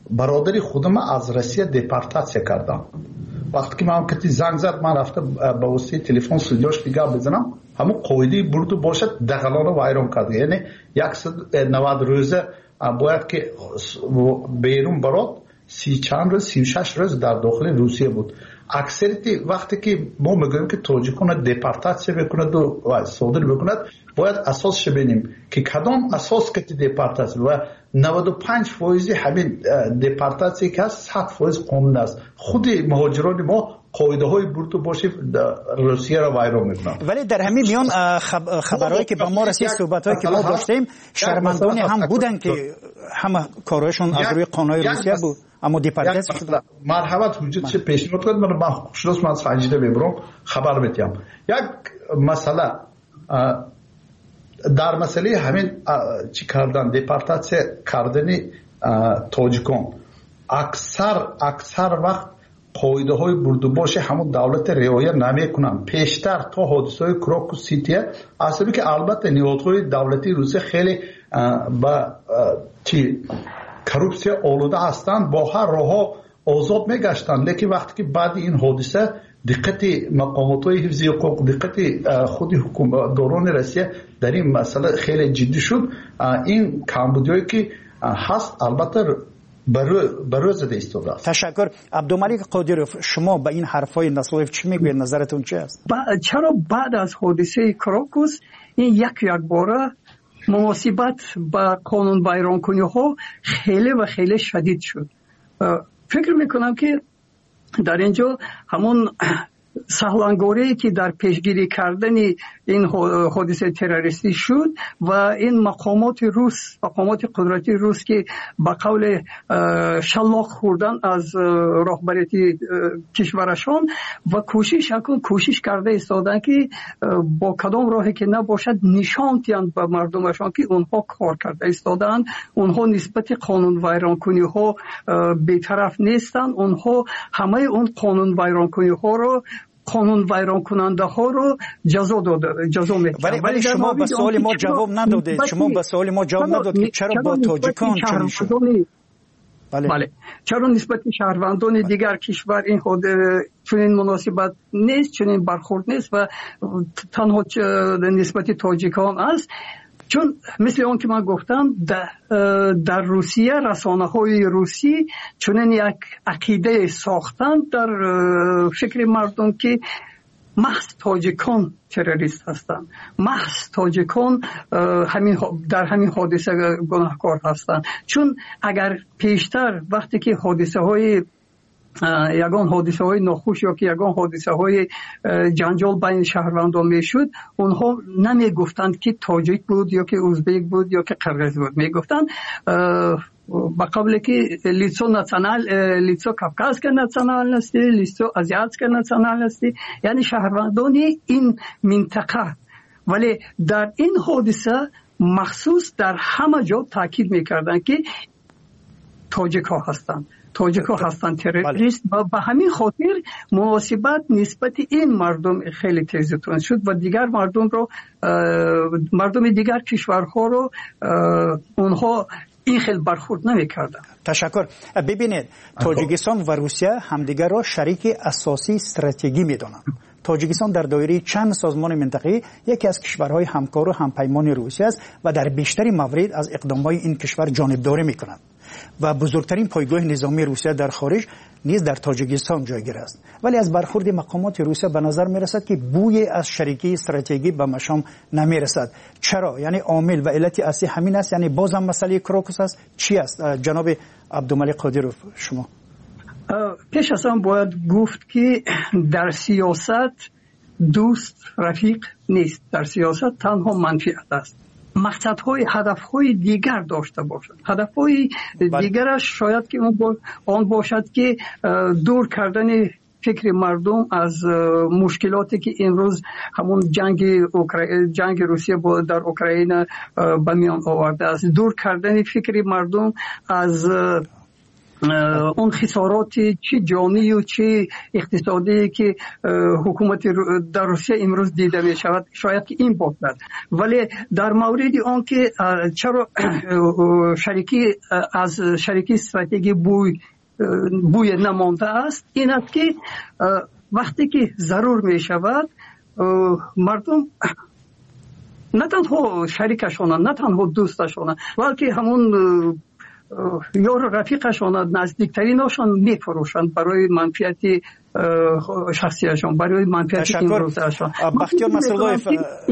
برادری خودم از روسیه دپارتاسیا کردم. وقتی که من کتی زنگ زد من رفته با واسطه تلفن سودیاش دیگه بزنم، همون قویدی برد و باشد دغلان رو وایران کرده. یعنی صد و نود روزه باید که بیرون برات، سی چند روز سی و شش روز در داخل روسیه بود. اکثریتی وقتی که ما میگوییم که تاجیکان دپارتاسیا بکند و صادر بکند، باید اساسش ببینیم که کدام اساس که دپارتاسیا و نود و پنج فیصد همین دپارتاسیا که هست صد فیصد قانون است. خود مهاجران ما قاعده های برد و باشه روسیه را ویران میکنند. ولی در همین میان خبرهایی که با ما رسید، صحبتایی که ما داشتیم، شرمندگان هم بودن که همه کارهایشون از روی قانون روسیه بود، اما دپارتاسیا شد. مرحمت وجود چه پیشنهاد کرد، من خوشناس من سنجیده ببرم خبر میتیم. یک مسئله در مسئله همین چی کردن دپارتاسیا کردنی تاجیکان، اکثر اکثر وقت قاعده های برد و باشه همون دولت رعایت نمیکنن. پیشتر تا حادثه های کراکو سیتیه اصلا که البته نهادهای دولتی روسیه خیلی با چی کروپسیا آلوده هستند، با هر راه آزاد میگشتن، لیکن وقتی که بعد این حادثه دقت مقامات های حفظی حقوق، دقت خود حکومتداران روسیه در این مسئله خیلی جدی شد. این کمبودیایی که هست البته برای زده ایستاده است. تشکر. عبدالملک قادروف، شما به این حرفای نسلوف چی میگوید؟ نظرتون چی است؟ چرا بعد از حادثه کراکوس این یک یک باره مناسبت با قانون ویران کنی ها خیلی و خیلی شدید شد؟ فکر میکنم که در اینجا همون سهلانگوری که در پیشگیری کردن این حادثه تروریستی شد و این مقامات روس، مقامات قدرتی روس که با قول شلاق خوردن از رهبری کشورشان و کوشش کن کوشش کرده ایستادن که با کدام راهی که نباشد نشان تیند به مردمشان که اونها کار کرده ایستادن، اونها نسبت قانون ویران کنی ها بی‌طرف نیستن، اونها همه اون قانون ویران کنی ها رو، قانون ویران کننده ها رو جزا داده، جزا میدن. ولی, ولی شما به سوال ما جواب ندادید. شما به سوال ما جواب ندادید که چرا با تاجیکان چنین شد؟ بله. بله. چرا نسبت شهروندان بله. دیگر کشور این خود چنین مناسبت نیست، چنین برخورد نیست و تنها نسبت تاجیکان است؟ چون مثل اون که من گفتم در, در روسیه رسانه های روسی چنین یک عقیده ساختن در فکر مردم که محض تاجیکان تروریست هستند، محض تاجیکان همین در همین حادثه گناهکار هستند. چون اگر پیشتر وقتی که حادثه های یگان حادثه های ناخوش یا که یگان حادثه های جنجال بین شهروندان میشد، اونها نمی گفتند که تاجیک بود یا که ازبک بود یا که قرغیز بود، می گفتند با قبل که لیتسو ناسیونال، لیتسو کافکاسکا ناسیونال هستی، لیتسو آزیاتسکا ناسیونال هستی، یعنی شهروندان این منطقه. ولی در این حادثه مخصوص در همه جا تاکید میکردن که تاجیک ها هستند، تاجیک ها هستند تروریست و به همین خاطر مناسبت نسبت این مردم خیلی تیزتون شد و دیگر مردم رو، مردم دیگر کشورها رو اونها این خیلی برخورد نمی کردن. تشکر. ببینید تاجیکستان و روسیه همدیگر را شریک اساسی استراتژی می دانند. تاجیکستان در دایره چند سازمان منطقه‌ای یکی از کشورهای همکار و همپیمان روسیه است و در بیشتر موارد از اقدامات این کشور جانبداری می کند و بزرگترین پایگاه نظامی روسیه در خارج نیز در تاجیکستان جایگیر است. ولی از برخورد مقامات روسیه به نظر می رسد که بوی از شریکی استراتژیکی به مشام نمی رسد. چرا؟ یعنی عامل و علت اصلی همین است؟ یعنی باز هم مسئله کراکوس است؟ چی است؟ جناب عبدالملک قادروف، شما پیش از آن باید گفت که در سیاست دوست رفیق نیست، در سیاست تنها منفعت است. مقصدهای هدفهای دیگر داشته باشد، هدفهای دیگرش شاید که آن باشد که دور کردن فکر مردم از مشکلاتی که امروز همون جنگ جنگ روسیه در اوکراین به میان آورده است، دور کردن فکر مردم از اون خسارات چی جانی و چی اقتصادی که حکومت در روسیه امروز دیده می شود شاید که این باشد، ولی در مورد آن که چرا شریکی از شریکی استراتژی بوی بوی نمانده است این است که وقتی که ضرور می شود مردم نه تنها شریکشان نه تنها دوستشان بلکه همون یار رفیقشان نزدیکترینشان میفروشند برای منفعت شخصیشان، برای منفعت امروزشان. بختیار مسئولایف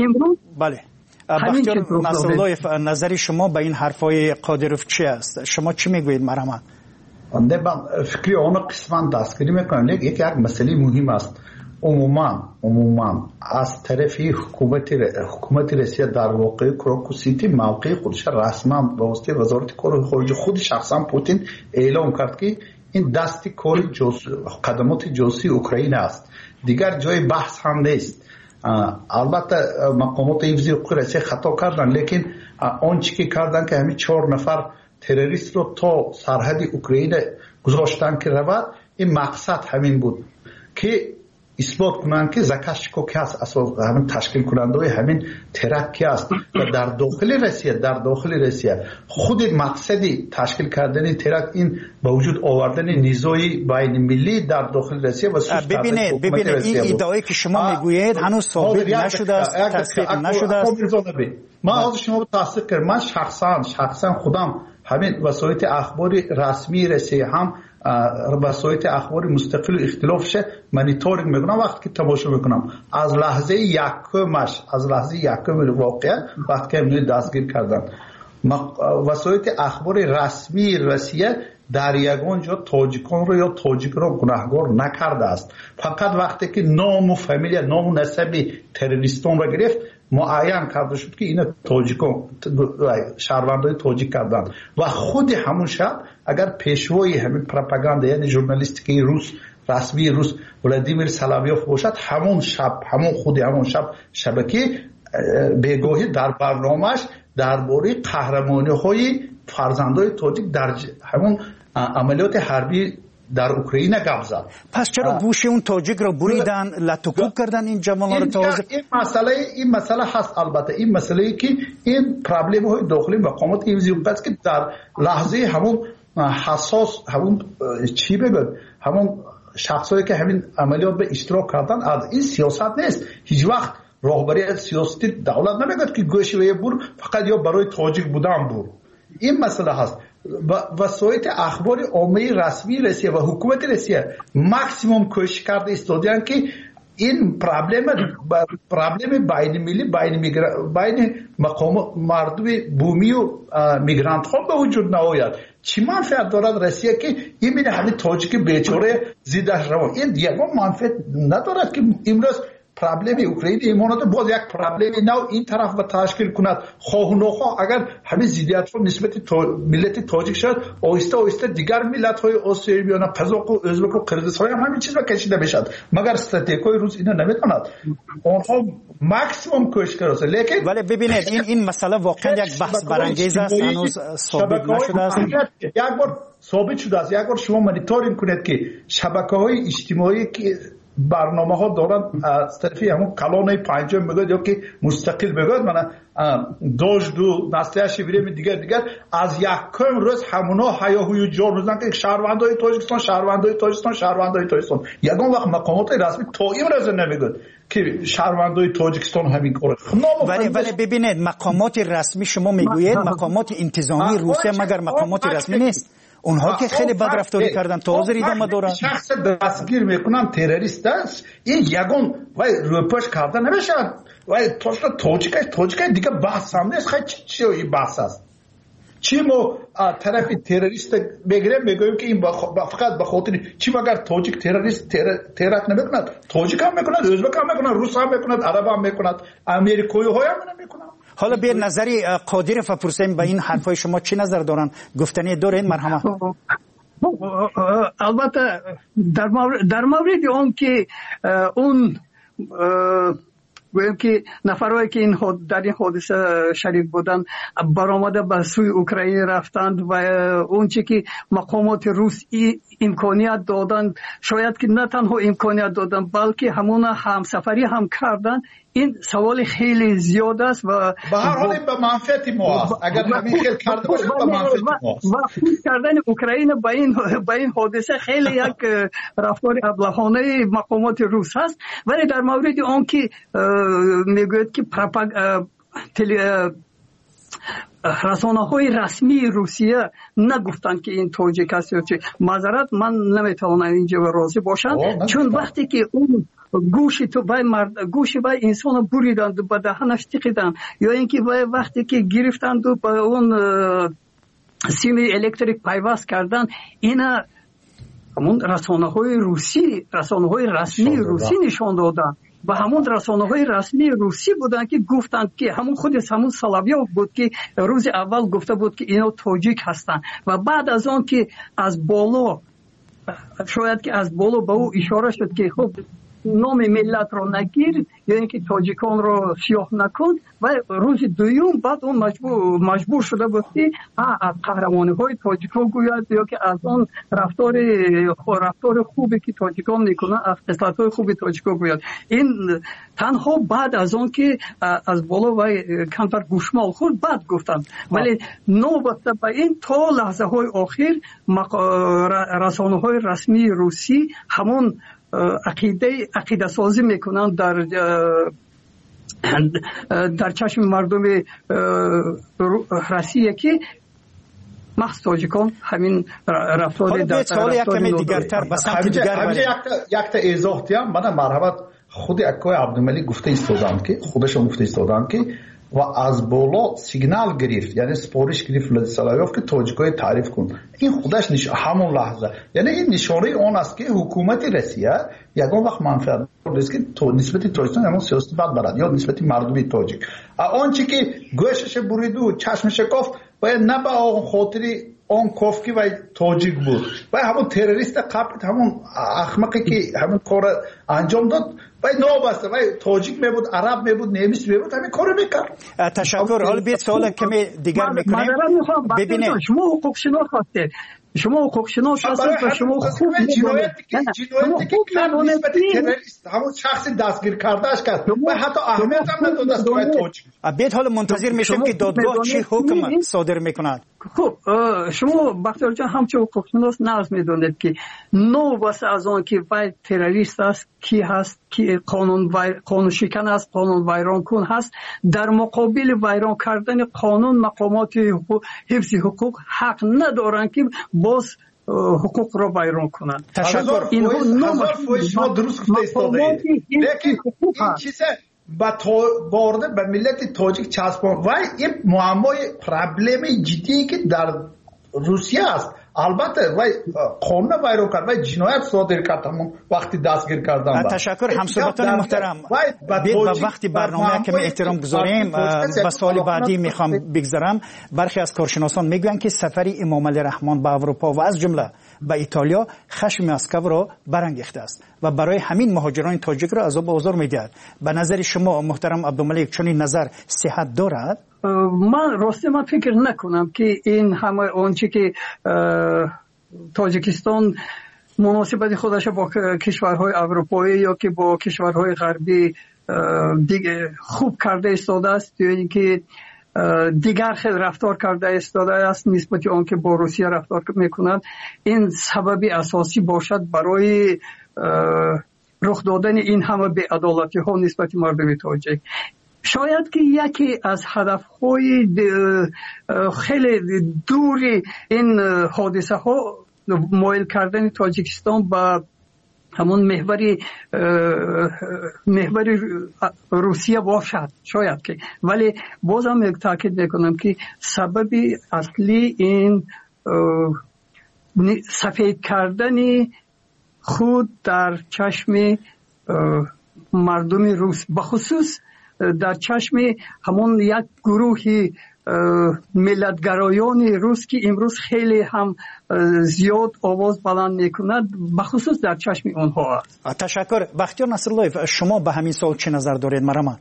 بله بختیار مسئولایف نظر شما به این حرفای قادروف چی است؟ شما چی میگویید مرحمت؟ نه من فکری آن قسمت دستگیری میکنم. یک یک مسئله مهم است. عموما عموما از طرف حکومت حکومت روسیه در واقع کروکوسیتی موقع خودش رسما به واسطه وزارت کار خارجه خود شخصا پوتین اعلام کرد که این دست کار قدمات جاسوسی اوکراین است، دیگر جای بحث هم نیست. البته مقامات حفظی حقوق روسیه خطا کردن، لیکن آنچه که کردن که همین چهار نفر تروریست رو تا سرحد اوکراین گذاشتن که رود، این مقصد همین بود که اثبات کنند که زاکاشکو که است اساس همین تشکیل کننده همین ترک است و در داخل روسیه در داخل روسیه خود مقصدی تشکیل کردن ترک این با وجود آوردن نیزوی بین ملی در داخل روسیه و ببینید ببینید این ادعایی که شما میگویید هنوز ثابت نشده است، تصدیق نشده است. من از شما تصدیق کردم. من شخصا شخصا خودم همین وسایل اخباری رسمی روسیه هم وسایل اخباری مستقل و اختلافش مانیتورینگ میکنم. وقتی که تماشا میکنم از لحظه یکمش از لحظه یکم واقعا وقتی که منو دستگیر کردن وسایل اخباری رسمی روسیه در یگان جا تاجیکان رو یا تاجیک رو گناهکار نکرده است. فقط وقتی که نام و فامیل نام و نسب تروریستان رو گرفت معین کرده شد که این تاجیکان شهروندای تاجیک کردن و خود همون شب اگر پیشوای همین پروپاگاندا یعنی ژورنالیستیکی روس رسمی روس ولادیمیر سلاویوف باشد، همون شب همون خود همون شب شبکه بیگاهی در برنامهش درباره قهرمانی های فرزندای تاجیک در همون عملیات حربی در اوکراین گپ زد. پس چرا گوش اون تاجیک رو بریدن لطوکوب کردن این جوان‌ها رو تازه؟ این مسئله این مسئله هست. البته این مسئله ای که این پرابلم های داخلی مقامات حفظی حقوق است که در لحظه همون حساس همون چی بگم همون شخصایی که همین عملیات به اشتراک کردن از این سیاست نیست. هیچ وقت راهبری سیاستی دولت نمیگه که گوش و بور فقط یا برای تاجیک بودن بور. این مسئله هست. وسایل اخبار عامه رسمی روسیه و حکومت روسیه ماکسیموم کوشش کرده استودیان که این پرابلم پرابلم بین ملی بین بین مقام مردم بومی و میگرانت ها به وجود نیاید. چی منفعت دارد روسیه که این میره همین تاجیک بیچاره زیدش روان؟ این دیگه منفعت ندارد که امروز پرابلم اوکراین ایمانات باز یک پرابلم نو این طرف و تشکیل کند. خواه و نخواه اگر همین زیدیت ها نسبت ملت تاجیک شد آهسته آهسته دیگر ملت های آسیایی بیانه قزاق و ازبک و قرقیزستان هم همین چیز را کشیده بشد، مگر استراتژیکای روس اینا نمیتواند. آنها ماکسیمم کوشش کرده. لیکن ولی ببینید این این مسئله واقعا یک بحث برانگیز است، هنوز ثابت نشده است. یک بار ثابت شده است. یک بار شما مانیتورینگ کنید که شبکه‌های اجتماعی که برنامه ها دارن از طرفی همون کلانه پنجم میگوید یا که مستقل میگوید من داشت دو نسله شبیره دیگر دیگر از یکم روز همونا هیاهوی جار روزن که شهروندای تاجیکستان شهروندای تاجیکستان شهروندای تاجیکستان یگان وقت مقامات رسمی تا این روز نمیگوید که شهروندای تاجیکستان همین کار. ولی ولی ببینید مقامات رسمی شما میگویید مقامات انتظامی روسیه مگر مقامات رسمی نیست؟ اونها که خیلی بد رفتاری کردن تا حاضر ادامه دارن. شخص دستگیر میکنن تروریست است این یگان وای روپاش کردن نمیشه وای تو تاجیک تاجیک دیگه بحث هم نیست. خیلی چی این بحث است؟ چی ما طرف تروریست بگیریم بگوییم که این فقط به خاطر چی مگر تاجیک تروریست ترک نمیکند؟ تاجیک هم میکند، ازبک هم میکند، روس هم میکند، عرب هم میکند، امریکایی های هم میکند. حالا بیر نظری قادروف پرسیم به این حرفای شما چی نظر دارن؟ گفتنی دارین مرحمت؟ البته در مورد در مورد اون که اون گویم که نفرایی که این در این حادثه شریک بودند برآمده به سوی اوکراین رفتند و اون چی که مقامات روس امکانیت دادند، شاید که نه تنها امکانیت دادند بلکه همون همسفری هم کردند. این سوال خیلی زیاد است و به هر حال به منفعت ما است. اگر همین خیلی کرده باشه به منفعت ما است. و خود کردن اوکراین با این با این حادثه خیلی یک رفتار ابلهانه مقامات روس است. ولی در مورد آن که میگوید که پروپاگ رسانه های رسمی روسیه نگفتند که این تاجیک است یا چه، معذرت من نمیتوانم اینجا راضی باشم، چون وقتی که اون گوشی تو بای مرد گوشی بای انسان بریدند به دهنش تکیدند یا اینکه وقتی که گرفتند و با اون سیم الکتریک پیوست کردن، اینا همون رسانه های روسی رسانه های رسمی روسی نشان دادند و همون رسانه های رسمی روسی بودند که گفتند که همون خود همون سلاویوف بود که روز اول گفته بود که اینا تاجیک هستند و بعد از آن که از بالا شاید که از بالا به او اشاره شد که خب نام ملت رو نگیر یا اینکه تاجیکان رو سیاه نکن و روز دوم بعد اون مجبور مجبور شده بود که از قهرمانی های تاجیکان گوید یا که از اون رفتار رفتار خوبی که تاجیکان میکنن از خصلت های خوبی تاجیکان گوید. این تنها بعد از اون که از بالا و کمتر گوشمال خورد بعد گفتند، ولی نوبت به این تا لحظه های آخر رسانه های رسمی روسی همون عقیده عقیده سازی میکنند در در چشم مردم روسیه که محض تاجیکان همین رفتار در سوال یک کمی دیگرتر به سمت دیگر یک تا ایزاح دیم. من مرحبت خود اکای عبدالملک گفته ایستادند که خودشون گفته ایستادند که و از بالا سیگنال گرفت، یعنی سپارش گرفت ولادیسلاویوف که تاجیکای تعریف کن. این خودش نش... همون لحظه یعنی این نشانه اون است که حکومت روسیه یگان وقت منفعت است که تو نسبت تاجیکستان همون سیاست بد برد یا نسبت مردم تاجیک آنچه که گوشش برید و چشمش کافت باید نه به اون خاطری اون کافکی و تاجیک بود و همون تروریست قبل همون احمقی که همون کار انجام داد باید نابسته و تاجیک می بود، عرب می بود، نیمیس می بود، همین کارو میکرد. تشکر. حالا بیت سوال کمی دیگر میکنیم. ببینید شما حقوق شناس هستید، شما حقوق شناس هستید و شما خوب جنایتی که جنایتی که کرد نسبت تروریست همون شخصی دستگیر کردهش کرد و حتی اهمیت هم نداد است برای تاجیک. بیت حالا منتظر میشیم که دادگاه چی حکم صادر میکند. خب شما بختیار جان همچون حقوق شناس نرز میدونید که نو واسه از آن که وای تروریست است کی هست که قانون وای... قانون شکن است، قانون ویران کن هست، در مقابل ویران کردن قانون مقامات حفظ حقوق حق ندارن که باز حقوق را ویران کنند. تشکر. اینها هزار فوش شما درست گفته ایستاده لیکن این چیزه با بارده به ملت تاجیک چسبان و این معمای پرابلم جدی که در روسیه است. البته وای قانون ویران کرد و جنایت صادر کرد همون وقتی دستگیر کردن. تشکر همسایگان محترم. به وقتی برنامه که احترام گذاریم به سوال بعدی میخوام بگذارم. برخی از کارشناسان میگن که سفری امام علی رحمان به اروپا و از جمله به ایتالیا خشم مسکو را برانگیخته است و برای همین مهاجران تاجیک را عذاب و آزار میدهد. به نظر شما محترم عبدالملک چنین نظر صحت دارد؟ من راستی من فکر نکنم که این همه آنچه که تاجیکستان مناسبت خودش با کشورهای اروپایی یا که با کشورهای غربی دیگه خوب کرده ایستاده است یا اینکه دیگر خیلی رفتار کرده ایستاده است نسبت آن که با روسیه رفتار میکنند، این سببی اساسی باشد برای رخ دادن این همه بی‌عدالتی ها نسبت مردم تاجیک. شاید که یکی از هدفهای خیلی دوری این حادثه ها مایل کردن تاجیکستان به همون محوری محوری روسیه باشد شاید که، ولی بازم یک تاکید میکنم که سببی اصلی این سفید کردن خود در چشم مردم روس بخصوص در چشم همون یک گروه ملتگرایان روس که امروز خیلی هم زیاد آواز بلند میکند بخصوص در چشم اونها است. تشکر. بختیار نصرالله، شما به همین سوال چه نظر دارید؟ مرحبا.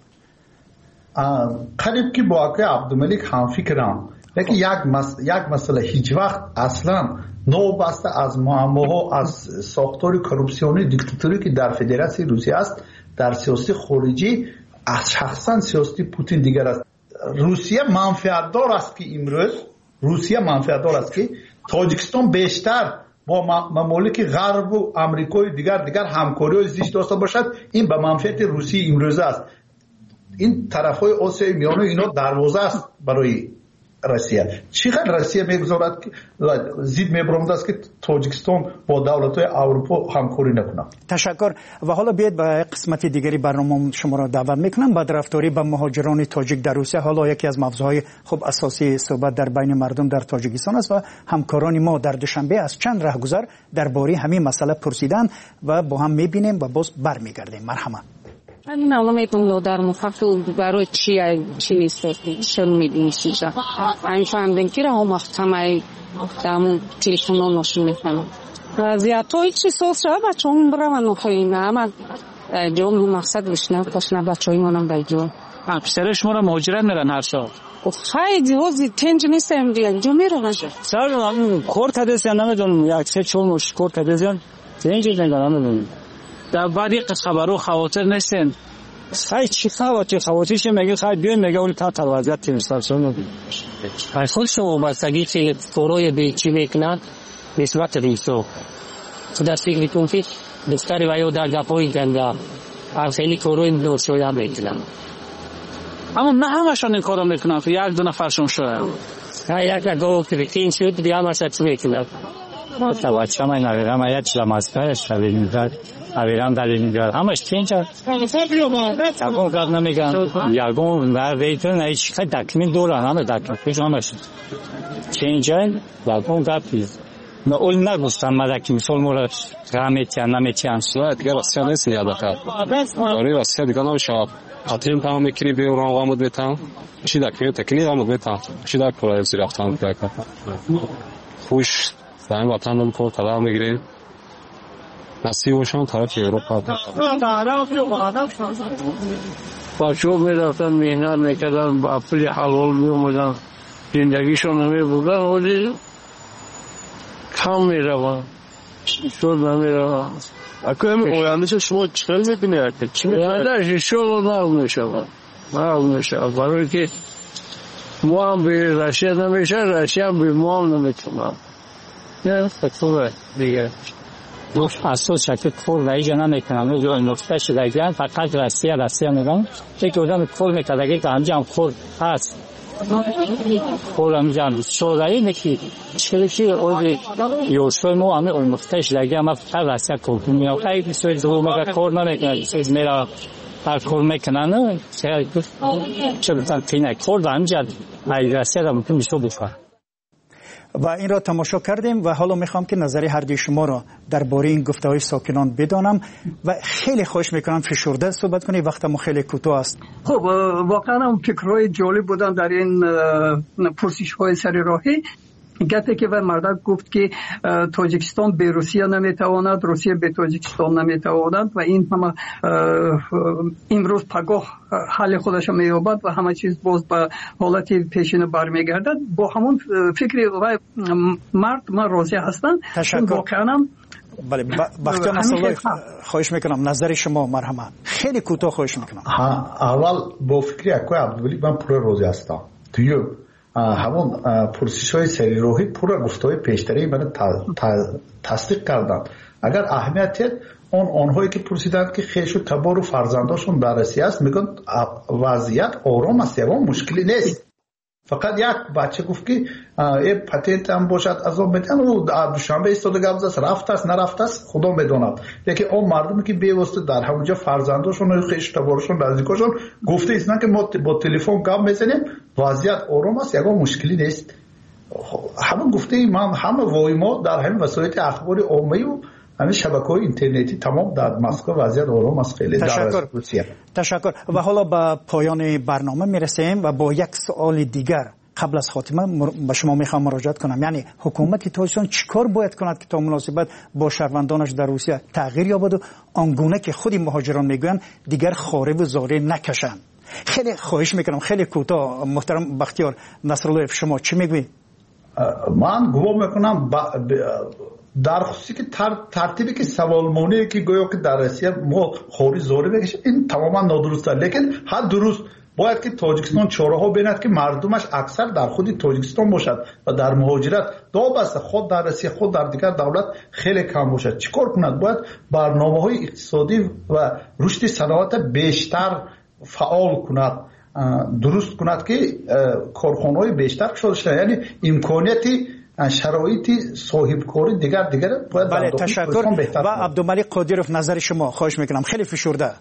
قریب که با آقای عبدالملک هم فکرم، لیکن یک مس... یک مسئله هیچ وقت اصلا نوبسته از معماها از ساختار کروپسیونی دیکتاتوری که در فدراسیون روسیه است، در سیاسی خارجی از شخصا سیاسی پوتین دیگر است. روسیه منفعت دار است که امروز روسیه منفعت دار است که تاجیکستان بیشتر با ممالک غرب و آمریکای دیگر دیگر همکاری زیست داشته باشد. این به منفعت روسیه امروز است. این طرفهای آسیای میانه اینا دروازه است برای روسیه. چقدر روسیه میگذارد که زید میبرمد است که تاجیکستان با دولت‌های اروپا همکاری نکنه. تشکر. و حالا بیاید به قسمت دیگری برنامه شما را دعوت میکنم. بدرفتاری به مهاجران تاجیک در روسیه حالا یکی از موضوعهای خوب اساسی صحبت در بین مردم در تاجیکستان است و همکاران ما در دوشنبه از چند راهگذر درباره همین مسئله پرسیدن و با هم میبینیم و باز برمیگردیم. مرحبا. من نمی‌دونم در مفصل برای چی چی نیست چه می‌دونی چیزا این فهمیدن که را هم وقتمای دام تلفن نشون می‌کنم وضعیتای چی سوسا بچه‌م برام نخواهیم اما جون مقصد بشنم کاشنا بچه‌ای منم بیجو اکثر شما را مهاجرت میرن هر سال خیلی جوزی تنج نیستم دیگه جو میرن سال کورت دستیان نمیدونم یک سه چهار مش کورت دستیان تنج نگرانم در بعدی خبرو خواطر نیستن خیلی چی خواطر خواطرش میگه خیلی بیان میگه اون تا وضعیت تیمستان خیلی خود شما بستگی که فروی به چی میکنن نسبت ریسو در فکرتون فکر بستری وایو در گپایی کنده هر خیلی فروی نوشویا میکنن اما نه همشان این کارو میکنن که یک دو نفرشون شده یک نگاه که بکین شد دیگه همش چی میکنن تا بچه من نویرم آید شلماسکایش شوید اویران دلیل میگرد همش تینجا یکون کار نمیگن یکون و ویتون ایش که دکمین دولار همه دکمین پیش همش تینجا یکون کار پیز نه اول نگوستم مدکی مثال مورا غمیتیان نمیتیان سواه دیگه راستی نیست نیاده کرد آره راستی دیگه نمیشه حتیم پاهم میکنی به اون آمود بیتم چی دکمیو تکنی آمود بیتم چی دک پرای زیر افتان بکن خوش در این وطن رو پر طلب میگیریم نصیبشان طرف اروپا بچه ها میرفتن مهنت میکردن با پول حلال میومدن زندگیشون نمیبودن ولی کم میرون شد نمیرون اکنون اویندش شما چخیل میبینید؟ اویندش شلو نرم میشون نرم میشون برای که ما هم به رشید نمیشه رشید هم به ما هم نمیتونم نه فکر دیگه گفت اساس شکل کور رای جنا میکنن جو نقطه شدگان فقط راستی راستی میگن که کدام کور میکردگی که انجام کور هست کورم جان شورای نکی چلکی اولی یوشوی مو همه اون نقطه شدگان ما فقط راستی کور میام خیلی سوی دو مگه کور نمیکنن چیز میرا هر کور میکنن چه چه تینه کور انجام ای راستی را ممکن میشه بفهم و این را تماشا کردیم و حالا میخوام که نظری هر دوی شما را درباره این گفته‌های ساکنان بدانم و خیلی خوش میکنم فشرده صحبت کنید وقت ما خیلی کوتاه است. خب واقعا هم فکرهای جالب بودن در این پرسش‌های سر راهی. گفته که و مردک گفت که تاجیکستان به روسیه نمیتواند روسیه به تاجیکستان نمیتواند و این همه امروز پگاه حال خودش مییابد و همه چیز باز به حالت پیشین برمیگردد. با همون فکر و مرد من راضی هستم. تشکر. واقعا بله بختیار نصرالله خواهش میکنم نظر شما مرحمت خیلی کوتاه خواهش میکنم. اول با فکر اکوی عبدالولی من پور راضی هستم. توی همون پرسش های سری روحی پورا گفته های پیشتری من تصدیق کردن. اگر اهمیت اون آنهایی که پرسیدند که خیش و تبار و فرزنداشون در روسیه است میگن وضعیت آرام است و مشکلی نیست. فقط یک بچه گفت که ای پتنت هم باشد از اون میدن و دوشنبه ایستاده گفت است رفت است نرفت است خدا میداند. لیکن اون مردمی که بیواسطه در همونجا فرزنداشون و خیش تبارشون نزدیکاشون گفته است نه که ما با تلفن گپ میزنیم وضعیت آرام است یگان مشکلی نیست. همون گفته من همه وای ما در همین وسایل اخبار عامه و همین شبکه‌های اینترنتی تمام در مسکو وضعیت آرام است. خیلی تشکر. تشکر. و حالا به پایان برنامه میرسیم و با یک سوال دیگر قبل از خاتمه به شما میخوام مراجعه کنم، یعنی حکومت تاجیکستان چیکار باید کند که تا مناسبت با شهروندانش در روسیه تغییر یابد و آنگونه که خودی مهاجران میگویند دیگر خاره و زاره نکشند؟ خیلی خواهش میکنم، خیلی کوتاه. محترم بختیار نصرالله، شما چی میگویید؟ من گمان میکنم در خصوصی که ترتیبی که سوال مونه که گویا که در روسیه ما خوری زوری بکشیم این تماما نادرسته، لیکن هر درست باید که تاجیکستان چاره ها بیند که مردمش اکثر در خود تاجیکستان باشد و در مهاجرت دو بسته خود در روسیه خود در دیگر دولت خیلی کم باشد. چیکار کند؟ باید برنامه های اقتصادی و رشد صنعت بیشتر فعال کند، درست کند که کارخانه های بیشتر شده شد، یعنی امکانیتی شرایطی صاحب کاری دیگر دیگر باید. بله تشکر. و عبدالملک قادیروف نظر شما خواهش میکنم، خیلی فشرده.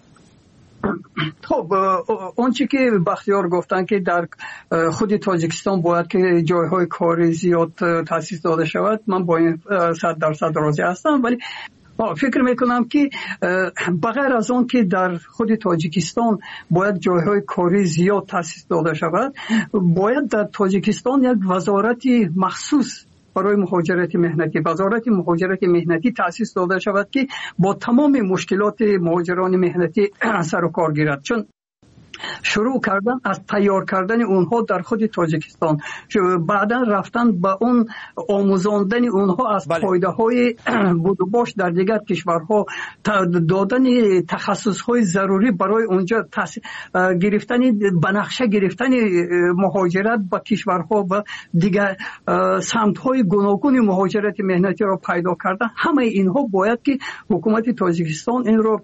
خب اون چی که بختیار گفتن که در خود تاجیکستان باید که جایهای کاری زیاد تأسیس داده شود، من با این صد درصد راضی هستم، ولی فکر میکنم که بغیر از اون که در خود تاجیکستان باید جایهای کاری زیاد تأسیس داده شود، باید در تاجیکستان یک وزارت مخصوص برای مهاجرت مهنتی، وزارت مهاجرت مهنتی تأسیس داده شود که با تمام مشکلات مهاجران مهنتی سر و کار گیرد، چون شروع کردن از تیار کردن اونها در خود تاجیکستان، بعدا رفتن به اون آموزاندن اونها از فایده های بود و باش در دیگر کشورها، دادن تخصص های ضروری برای اونجا گرفتن بنقشه گرفتن مهاجرت به کشورها و دیگر سمت های گوناگون مهاجرت مهنتی را پیدا کردن. همه اینها باید که حکومت تاجیکستان این رو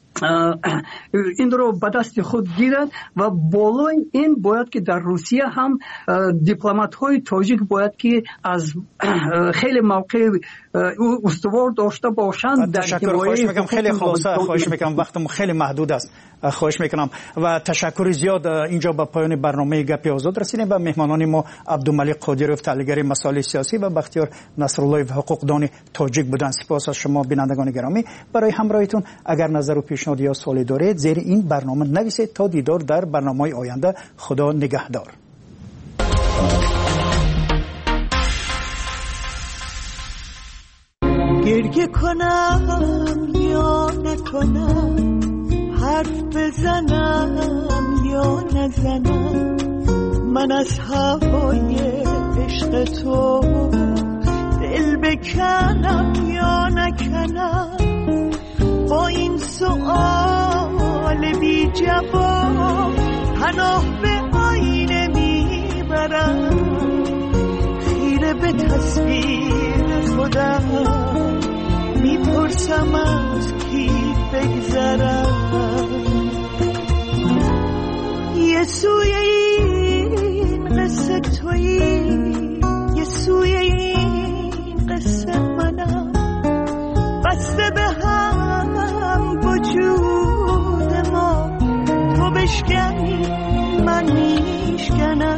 این رو به دست خود گیرد و بالای این باید که در روسیه هم دیپلمات های تاجیک باید که از خیلی موقع استوار داشته باشند. تشکر. خواهش میکنم خیلی خلاصه، خواهش میکنم وقتم خیلی محدود است، خواهش میکنم و تشکر زیاد. اینجا به پایان برنامه گپی آزاد رسیدیم و مهمانان ما عبدالملک قادیروف تحلیلگر مسائل سیاسی و بختیار نصرالله حقوقدان تاجیک بودند. سپاس از شما بینندگان گرامی برای همراهیتون. اگر نظر و پیشنهاد یا سوالی دارید زیر این برنامه نویسید. تا دیدار در برنامه‌های آینده. خدا نگهدار. گریه کنم یا نکنم، حرف بزنم یا نزنم، من از هوای عشق تو دل بکنم یا نکنم، با این سؤال بی جواب پناه به آینه میبرم، خیره به تصویر خودم میپرسم از کی بگذرم. یه سوی این قصه تویی، یه سوی این قصه منم، بسته به هم وجود ما، تو بشکنی من میشکنم،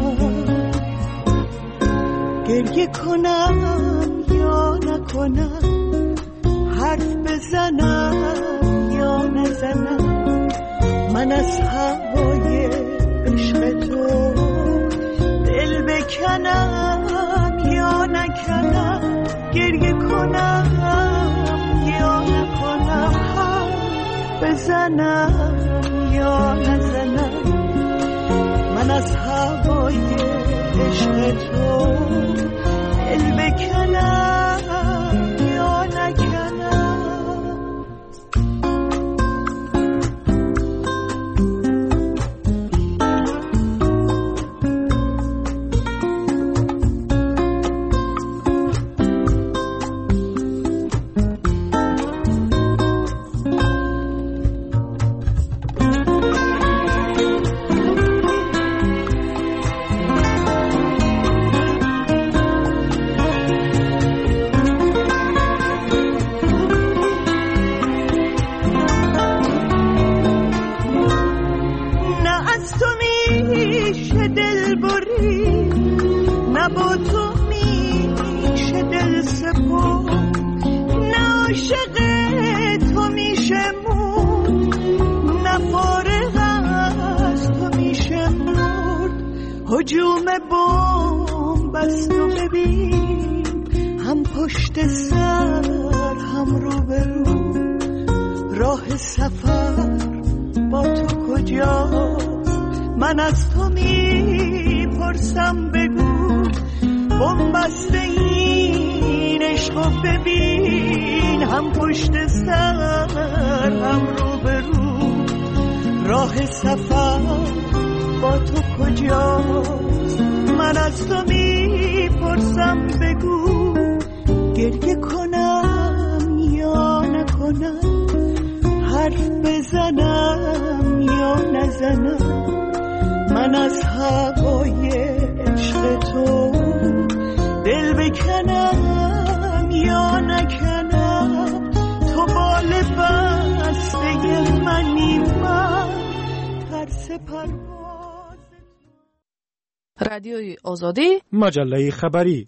گریه کنم یا نکنم، حرف بزنم یا نزنم، من از هوای عشق تو دل بکنم یا نکنم، گریه کنم یا نکنم، حرف بزنم یا نزنم، من از هوای عشق تو دل بکنم یا نکنم. هجوم بمب است و ببین هم پشت سر هم رو به رو راه سفر با تو کجاست من از تو میپرسم بگو بنبسته این عشقو ببین هم پشت سر هم رو به رو راه سفر با تو کجاست من از تو میپرسم بگو گریه کنم یا نکنم حرف بزنم یا نزنم من از هوای عشق تو دل بکنم یا نکنم تو بال بسته منی من ترس پرواز رادیوی آزادی مجله خبری.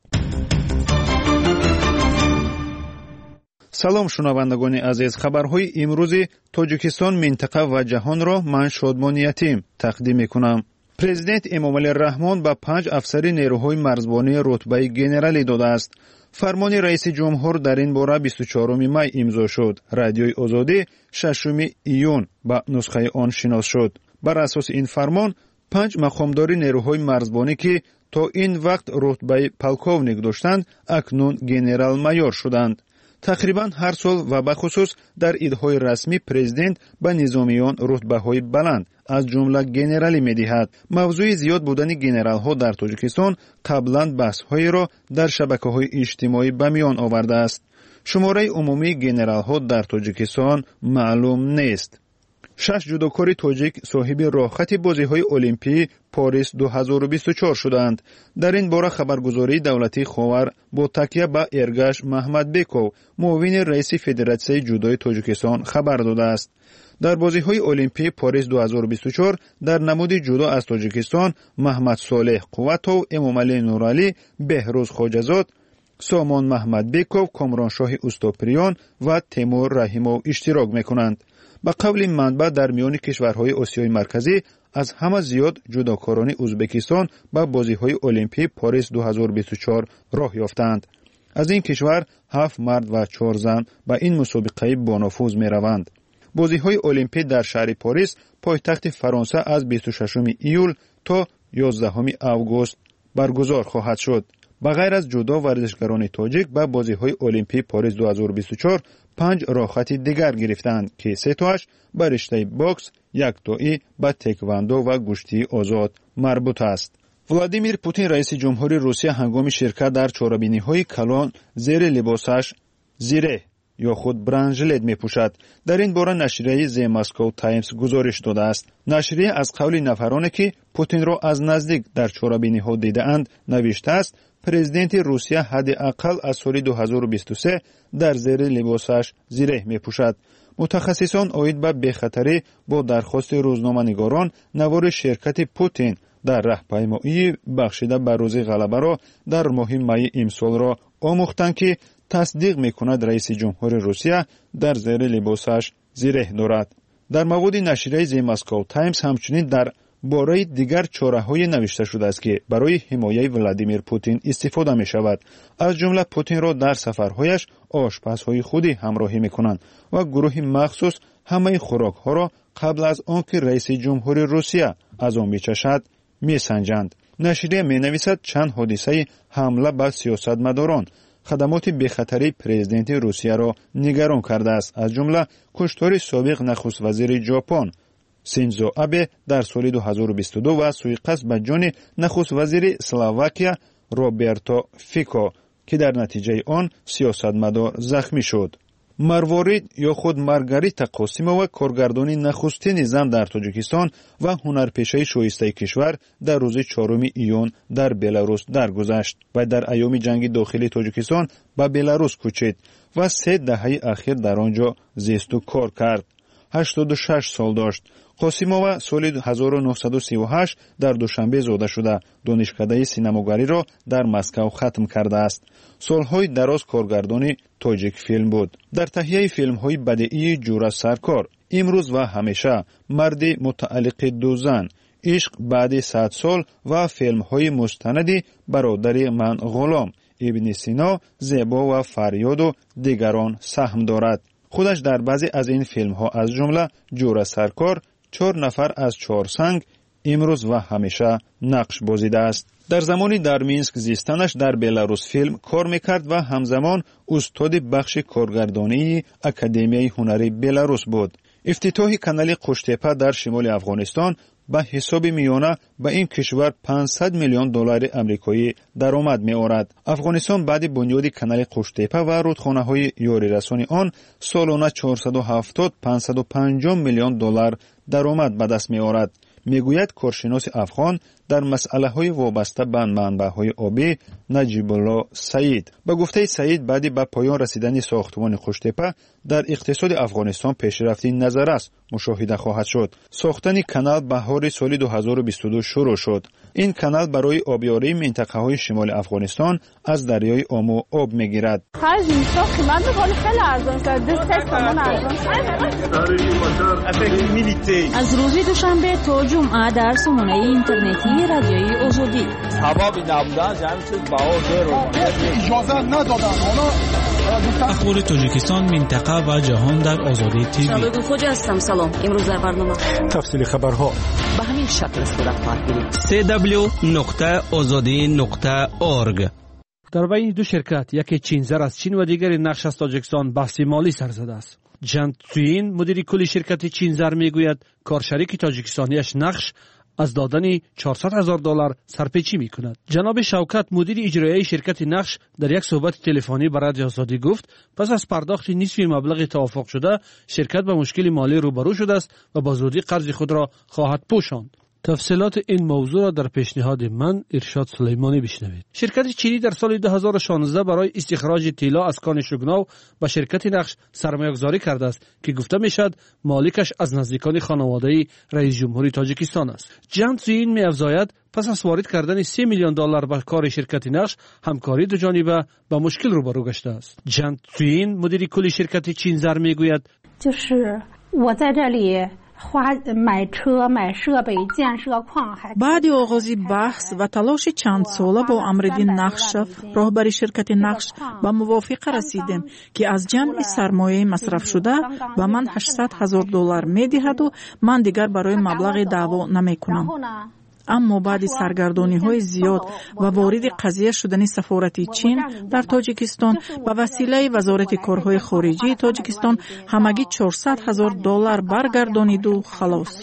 салом шунавандагони азиз, хабарҳои имрӯзи тоҷикистон, минтақа ва ҷаҳонро ман шодмони ятим тақдим мекунам. президент эмомалӣ раҳмон ба панҷ афсари нерӯҳои марзбонӣ рутбаи генералӣ додааст. фармони раиси ҷумҳур дар ин бора бисту чорум май имзо шуд. радиои озодӣ шашум июн ба нусхаи он шинос шуд. бар асоси ин фармон панҷ мақомдори нерӯҳои марзбонӣ ки то ин вақт рутбаи полковник доштанд, акнун генерал-майор шуданд. тақрибан ҳар сол ва бахусус дар идҳои расмӣ президент ба низомиён рутбаҳои баланд аз ҷумла генералӣ медиҳад. мавзӯи зиёд будани генералҳо дар тоҷикистон қаблан баҳсҳоеро дар шабакаҳои иҷтимоӣ ба миён овардааст. шумораи умумии генералҳо дар тоҷикистон маълум нест. шаш ҷудокори тоҷик соҳиби роҳхати бозиҳои олимпии Порис ду ҳазору бисту чор шуданд. дар ин бора хабаргузории давлатии ховар бо такя ба Эргаш Маҳмадбеков, муовини раиси Федератсияи ҷудои Тоҷикистон хабар додааст. дар бозиҳои олимпии Порис ду ҳазору бисту чор дар намуди ҷудо аз Тоҷикистон Маҳмадсолеҳ Қувватов, Эмомалӣ Нуралӣ, Беҳрӯз Хоҷазод, Сомон Маҳмадбеков, Комроншоҳи Устоприён ва Темур Раҳимов иштирок мекунанд. ба қавли манбаъ дар миёни кишварҳои Осиёи марказӣ аз ҳама зиёд ҷудокорони Узбекистон ба бозиҳои олимпии Порис ду ҳазору бисту чор роҳ ёфтанд. аз ин кишвар ҳафт мард ва чор зан ба ин мусобиқаи бонофуз мераванд. бозиҳои олимпӣ дар шаҳри Порис, пойтахти Фаронса, аз бисту шашуми июл то ёздаҳуми август баргузор хоҳад шуд. ба ғайр аз ҷудо, варзишгарони тоҷик ба бозиҳои олимпии Порис ду ҳазору бисту чор панҷ роҳхати дигар гирифтанд ки сетоаш ба риштаи бокс, яктоӣ, ба теквандо ва гӯштии озод марбут аст. владимир Путин, раиси ҷумҳури Русия, ҳангоми ширкат дар чорабиниҳои калон зери либосаш зиреҳ ё худ бранжилет мепӯшад. дар ин бора нашрияи The Moscow Times гузориш додааст. нашрия аз қавли нафароне ки Путинро аз наздик дар чорабиниҳо дидаанд навиштааст, президенти Русия ҳадди ақал аз соли ду ҳазору бисту се дар зери либосаш зиреҳ мепӯшад. мутахассисон оид ба бехатарӣ бо дархости рӯзноманигорон навори ширкати Путин дар раҳпаймоии бахшида ба рӯзи ғалабаро дар моҳи майи имсолро омӯхтанд ки тасдиқ мекунад раиси ҷумҳури Русия дар зери либосаш зиреҳ дорад. дар маводи нашрияи The Moscow Times ҳамчунин дар бораи дигар чораҳое навишта шудааст ки барои ҳимояи Владимир Путин истифода мешавад. аз ҷумла Путинро дар сафарҳояш ошпазҳои худӣ ҳамроҳӣ мекунанд ва гурӯҳи махсус ҳамаи хӯрокҳоро қабл аз он ки раиси ҷумҳури Русия аз он бичашад месанҷанд. нашрия менависад чанд ҳодисаи ҳамла ба сиёсатмадорон хадамоти бехатарии президенти Русияро нигарон кардааст, аз ҷумла куштори собиқ нахуствазири Ҷопон Синзо Абе дар соли ду ҳазору бисту ду ва суиқасд ба ҷони нахуствазири Словакия Роберто Фико ки дар натиҷаи он сиёсатмадор захмӣ шуд. марворид ё худ Маргарита Қосимова, коргардони нахустини зан дар Тоҷикистон ва ҳунарпешаи шоистаи кишвар, дар рӯзи чоруми июн дар Беларус даргузашт. вай дар айёми ҷанги дохилии Тоҷикистон ба Беларус кӯчид ва се даҳаи ахир дар он ҷо зисту кор кард. ҳаштоду шаш сол дошт. Қосимова соли ҳазору нуҳсаду сиву ҳашт дар Душанбе зода шуда, донишкадаи синамогариро дар Москав хатм кардааст. солҳои дароз коргардони Тоҷик филм буд. дар таҳияи филмҳои бадеии Ҷура Саркор, Имрӯз ва ҳамеша, Марди мутааллиқи ду зан, عشق بعد صد سال و فیلم های مستندی برادری من غلام، ابن سینا، زیبا و فریاد و دیگران سهم دارد. خودش در بعضی از این فیلم ها از جمله جور سرکار، چهار نفر از چهار سنگ، امروز و همیشه نقش بازیده است. در زمانی در مینسک زیستنش در بلاروس فیلم کار میکرد و همزمان استاد بخش کارگردانی اکادمیای هنری بلاروس بود. افتتاح کانال قوشتپه در شمال افغانستان به حساب میانه به این کشور پانصد میلیون دلار آمریکایی درآمد می‌آورد. افغانستان بعد بنیاد کانال قوشتپه و رودخانه‌های یاری رسانی آن سالانه چهارصد و هفتاد تا پانصد و پنجاه میلیون دلار درآمد به دست می‌آورد. میگوید کارشناس افغان در مسئله های وابسته به منبع های آبی نجیب الله سعید. به گفته سعید بعد به پایان رسیدن ساختمان قوشتپه در اقتصاد افغانستان پیشرفتی نظر است مشاهده خواهد شد. ساختن کانال بهار سال دو هزار و بیست و دو شروع شد. این کانال برای آبیاری منطقه های شمال افغانستان از دریای آمو آب میگیرد. از روز دوشنبه تا جمعه در سامانه اینترنتی رادیوی آزادی. اجازه ندادن. اخبار تاجیکستان، منطقه و جهان در آزادی تیوی. شبکه خوجا هستم. سلام. امروز در برنامه تفصیل خبرها به همین شکل صورت خواهد گرفت. دبلیو دبلیو دبلیو نقطه آزادی نقطه اورگ. در بین دو شرکت، یکی چینزر از چین و دیگری نقش از تاجیکستان، بحث مالی سر زده است. جان توین مدیر کلی شرکت چینزر میگوید کارشریک تاجیکستانیش نقش از دادن چهارصد هزار دلار سرپیچی می کند. جناب شوکت مدیر اجرایی شرکت نقش در یک صحبت تلفنی با رادیو آزادی گفت پس از پرداخت نصف مبلغ توافق شده شرکت با مشکل مالی روبرو شده است و با زودی قرض خود را خواهد پوشاند. تفصیلات این موضوع را در پیشنهاد من ارشاد سلیمانی بشنوید. شرکت چینی در سال دو هزار و شانزده برای استخراج طلا از کان شگناو با شرکت نقش سرمایه‌گذاری کرده است که گفته میشد مالکش از نزدیکان خانواده رئیس جمهوری تاجیکستان است. جان توین می‌افزاید پس از وارد کردن سه میلیون دلار به کار شرکت نقش همکاری دو جانبه با مشکل روبرو گشته است. جان توین مدیر کلی شرکت چینزر میگوید بعد آغاز بحث و تلاش چند ساله با امردین نقشف راهبر شرکت نقش با موافقه رسیدیم که از جمع سرمایه مصرف شده و من هشتصد هزار دلار میدهد و من دیگر برای مبلغ دعوا نمیکنم. اما بعد سرگردانی های زیاد و وارد قضیه شدن سفارت چین در تاجیکستان به وسیله وزارت کارهای خارجی تاجیکستان همگی چهارصد هزار دلار برگردانید و خلاص.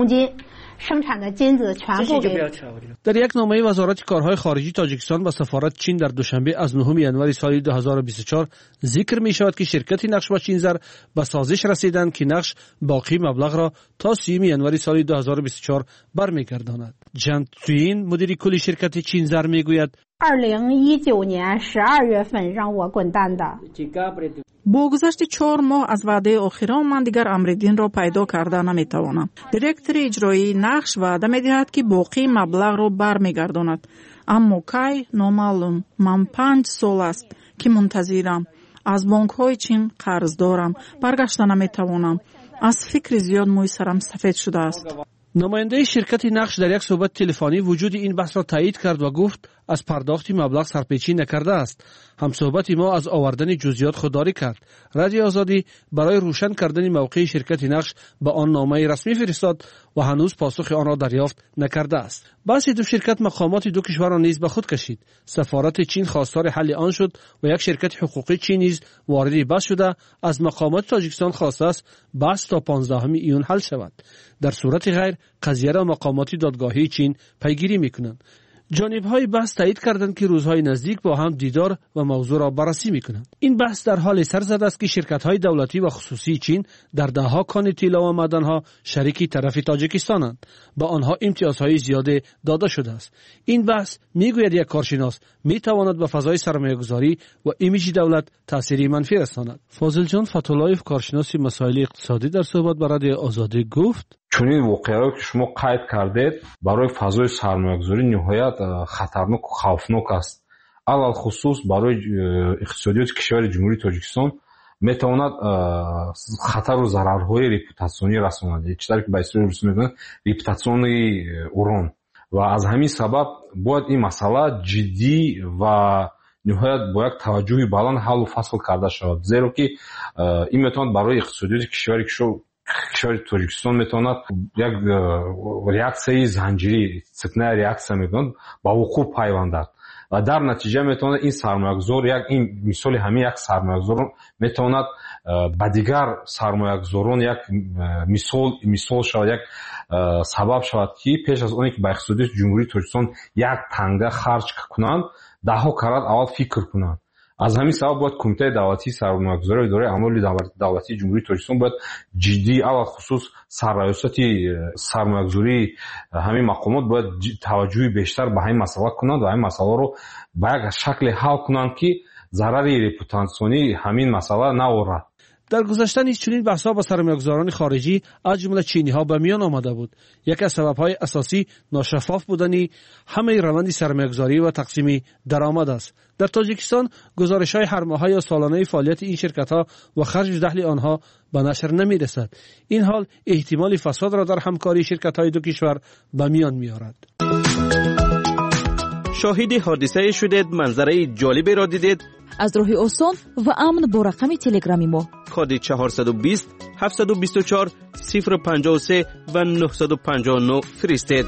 در یک نامه وزارت کارهای خارجی تاجیکستان به سفارت چین در دوشنبه از نهم ژانویه سال دو هزار و بیست و چهار ذکر می شود که شرکت نقش و چینزر به سازش رسیدند که نقش باقی مبلغ را تا سوم ژانویه سال دو هزار و بیست و چهار برمیگرداند. جان توین مدیر کلی شرکت چینزر میگوید با گذشت چهار ماه از وعده آخران من دیگر امردین را پیدا کرده نمیتوانم. دیرکتر اجرایی نقش وعده میدهد که باقی مبلغ را برمیگرداند، اما کی نامعلوم. من پنج سال است که منتظرم. از بانک های چین قرض دارم، برگشته نمیتوانم. از فکر زیاد موی سرم سفید شده است. نماینده شرکت نقش در یک صحبت تلفنی وجود این بحث را تایید کرد و گفت از پرداخت مبلغ سرپیچی نکرده است. هم صحبت ما از آوردن جزئیات خودداری کرد. رادیو آزادی برای روشن کردن موقع شرکت نقش به آن نامه رسمی فرستاد و هنوز پاسخ آن را دریافت نکرده است. بحث دو شرکت مقامات دو کشور را نیز به خود کشید. سفارت چین خواستار حل آن شد و یک شرکت حقوقی چین نیز وارد بحث شده از مقامات تاجیکستان خواسته است بحث تا پانزدهم ایون حل شود. در صورت غیر قضیه را مقامات دادگاهی چین پیگیری میکنند. جانب‌های بحث تایید کردند که روزهای نزدیک با هم دیدار و موضوع را بررسی می‌کنند. این بحث در حال سر زده است که شرکت‌های دولتی و خصوصی چین در ده‌ها کان طلا و معدن‌ها شریک طرف تاجیکستانند. با آنها امتیازهای زیاد داده شده است. این بحث میگوید یک کارشناس میتواند به فضای سرمایه‌گذاری و ایمیج دولت تأثیری منفی رساند. فاضل جان فتولایف کارشناس مسائل اقتصادی در صحبت با رادیو آزادی گفت چنین واقعه‌ای که شما قید کردید برای فضای سرمایه‌گذاری نهایت خطرناک و خوفناک است. علل خصوص برای اقتصادیات کشور جمهوری تاجیکستان метавонад хатару зарарҳои репутатсионӣ расонад. чизтар ки ба история рус мегӯянд репутатсиони урон. ва аз ҳамин сабаб бояд ин масъала ҷиддӣ ва ниҳоят бо як таваҷҷӯҳи баланд ҳаллу фасл карда шавад. зеро ки ин метавонад барои иқтисодиёти кишвари кишвари Тоҷикистон метавонад як реаксияи занҷирӣ, цепная реаксия метавонад ба вуқӯъ пайвандад. ва дар натиҷа метавонад ин сармоягузор як ин мисоли ҳамин як сармоягузор метавонад ба дигар сармоягузорон як мисол мисол шавад, як сабаб шавад ки пеш аз оне ки ба иқтисодиёти ҷумҳурии Тоҷикистон як танга харҷ кунанд, даҳо карат аввал фикр кунанд. аз ҳамин сабаб бояд кумитаи давлатии сармоягузорӣ ва идораи амволи давлатии ҷумҳурии Тоҷикистон бояд ҷиддӣ аввал хусус сарраёсати сармоягузории ҳамин мақомот бояд таваҷҷӯҳи бештар ба ҳамин масъала кунанд ва ҳамин масъаларо ба як шакле ҳал кунанд ки зарари репутатсионӣ ҳамин масъала наорад. дар гузашта низ чунин баҳсҳо ба сармоягузорони хориҷӣ аз ҷумла чиниҳо ба миён омада буд. яке аз сабабҳои асосӣ ношаффоф будани ҳамаи раванди сармоягузорӣ ва тақсими даромад аст. дар тоҷикистон гузоришҳои ҳармоҳа ё соланаи фаъолияти ин ширкатҳо ва харҷу дахли онҳо ба нашр намерасад. ин ҳол эҳтимоли фасодро дар ҳамкории ширкатҳои ду кишвар ба миён меорад. шоҳиди ҳодисае шудед, манзараи ҷолиберо дидед? аз роҳи осон ва амн бо рақами телеграми мо коди чаҳорсаду бист ҳафтсаду бисту чор сифр панҷоҳу се ва нӯҳсаду панҷоҳу нӯ фиристед.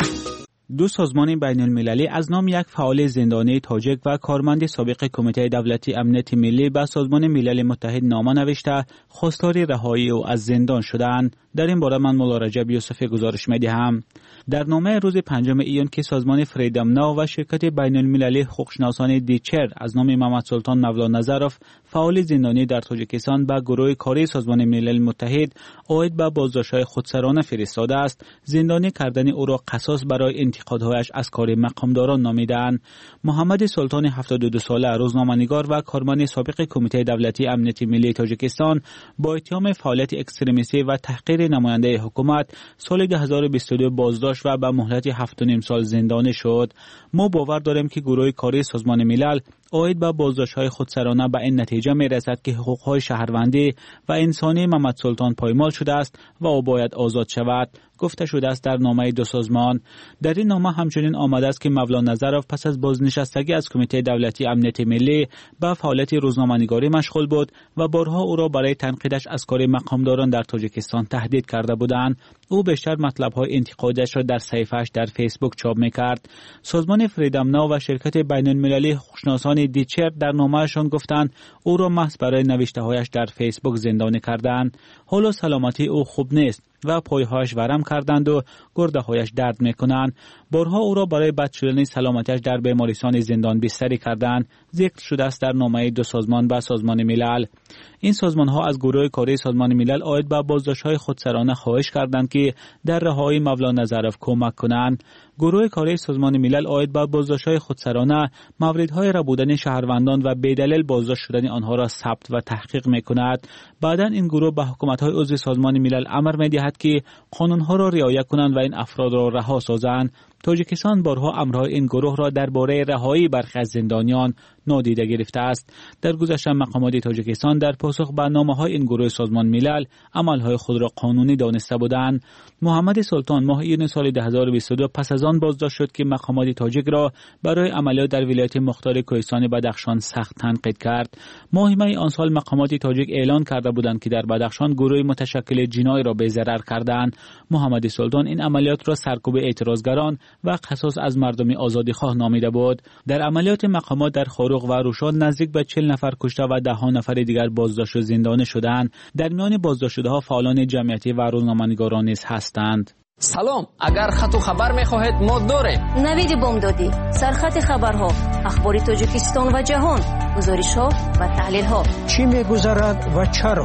دو سازمان بین المللی از نام یک فعال زندانی تاجیک و کارمند سابق کمیته دولتی امنیت ملی به سازمان ملل متحد نامه نوشته خواستار رهایی او از زندان شدند. در این باره من مولا رجب یوسفی گزارش می‌دهم. در نامه روز پنجم ایون که سازمان فریدم ناو و شرکت بین المللی حقوقشناسان دیچر از نام محمد سلطان مولا نظرف فعال زندانی در تاجیکستان به گروه کاری سازمان ملل متحد عاید به بازداشت‌های خودسرانه فرستاده است، زندانی کردن او را قصاص برای انتقادهایش از کار مقامداران نامیدند. محمد سلطان هفتاد و دو ساله روزنامه‌نگار و کارمند سابق کمیته دولتی امنیت ملی تاجیکستان با اتهام فعالیت اکستریمیستی و تحقیر نماینده حکومت سال دو هزار و بیست و دو بازداشت و به مهلت هفت و نیم سال زندانی شد. ما باور داریم که گروه کاری سازمان ملل عاید به بازداشت‌های خودسرانه به این نتیجه می‌رسد که حقوق‌های شهروندی و انسانی محمد سلطان پایمال شده است و او باید آزاد شود، گفته شده است در نامه دو سازمان. در این نامه همچنین آمده است که مولا نظرف پس از بازنشستگی از کمیته دولتی امنیت ملی به فعالیت روزنامه‌نگاری مشغول بود و بارها او را برای تنقیدش از کار مقامداران در تاجیکستان تهدید کرده بودند. او بیشتر مطلب‌های انتقادش را در صفحه‌اش در فیسبوک چاپ می‌کرد. سازمان فریدم ناو و شرکت بین المللی حقوقشناسان دیچر در نامه‌شان گفتند او را محض برای نوشته‌هایش در فیسبوک زندانی کردند. حالا سلامتی او خوب نیست و پایهایش ورم کردند و گرده‌هایش درد می‌کنند. بارها او را برای بد شدن سلامتیش در بیمارستان زندان بستری کردند. ذکر شده است در نامه دو سازمان با سازمان ملل. این سازمان‌ها از گروه کاری سازمان ملل عاید به بازداشت‌های خودسرانه خواهش کردند که در رهایی مولا نظرف کمک کنند. گروه کاری سازمان ملل عاید به بازداشت‌های خودسرانه موردهای ربودن شهروندان و بدلیل بازداشت شدن آنها را ثبت و تحقیق می‌کند. بعداً این گروه به حکومت‌های عضو سازمان ملل امر می‌دهد که قانون‌ها را رعایت کنند و این افراد را رها سازند. تاجیکستان بارها امرهای این گروه را درباره رهایی برخی از زندانیان نادیده گرفته است. در گذشته مقامات تاجیکستان در پاسخ به نامه‌های این گروه سازمان ملل عملهای خود را قانونی دانسته بودند. محمد سلطان ماه ایون سال دو هزار و بیست و دو پس از آن بازداشت شد که مقامات تاجیک را برای عملیات در ولایت مختار کوهستان بدخشان سخت تنقید کرد. ماه می آن سال مقامات تاجیک اعلان کرده بودند که در بدخشان گروه متشکل جنایی را به ضرر کردند. محمد سلطان این عملیات را سرکوب اعتراضگران و قصاص از مردم آزادیخواه نامیده بود. در عملیات مقامات در خاروق و روشان نزدیک به چهل نفر کشته و ده ها نفر دیگر بازداشت و زندانی شدند. در میان بازداشت شده‌ها فعالان جمعیتی و روزنامه‌نگاران نیز هستند. سلام، اگر خط و خبر می‌خواهید ما داریم. نوید بامدادی، سرخط خبرها، اخبار تاجیکستان و جهان، گزارش‌ها و تحلیل‌ها. چی می‌گذرد و چرا؟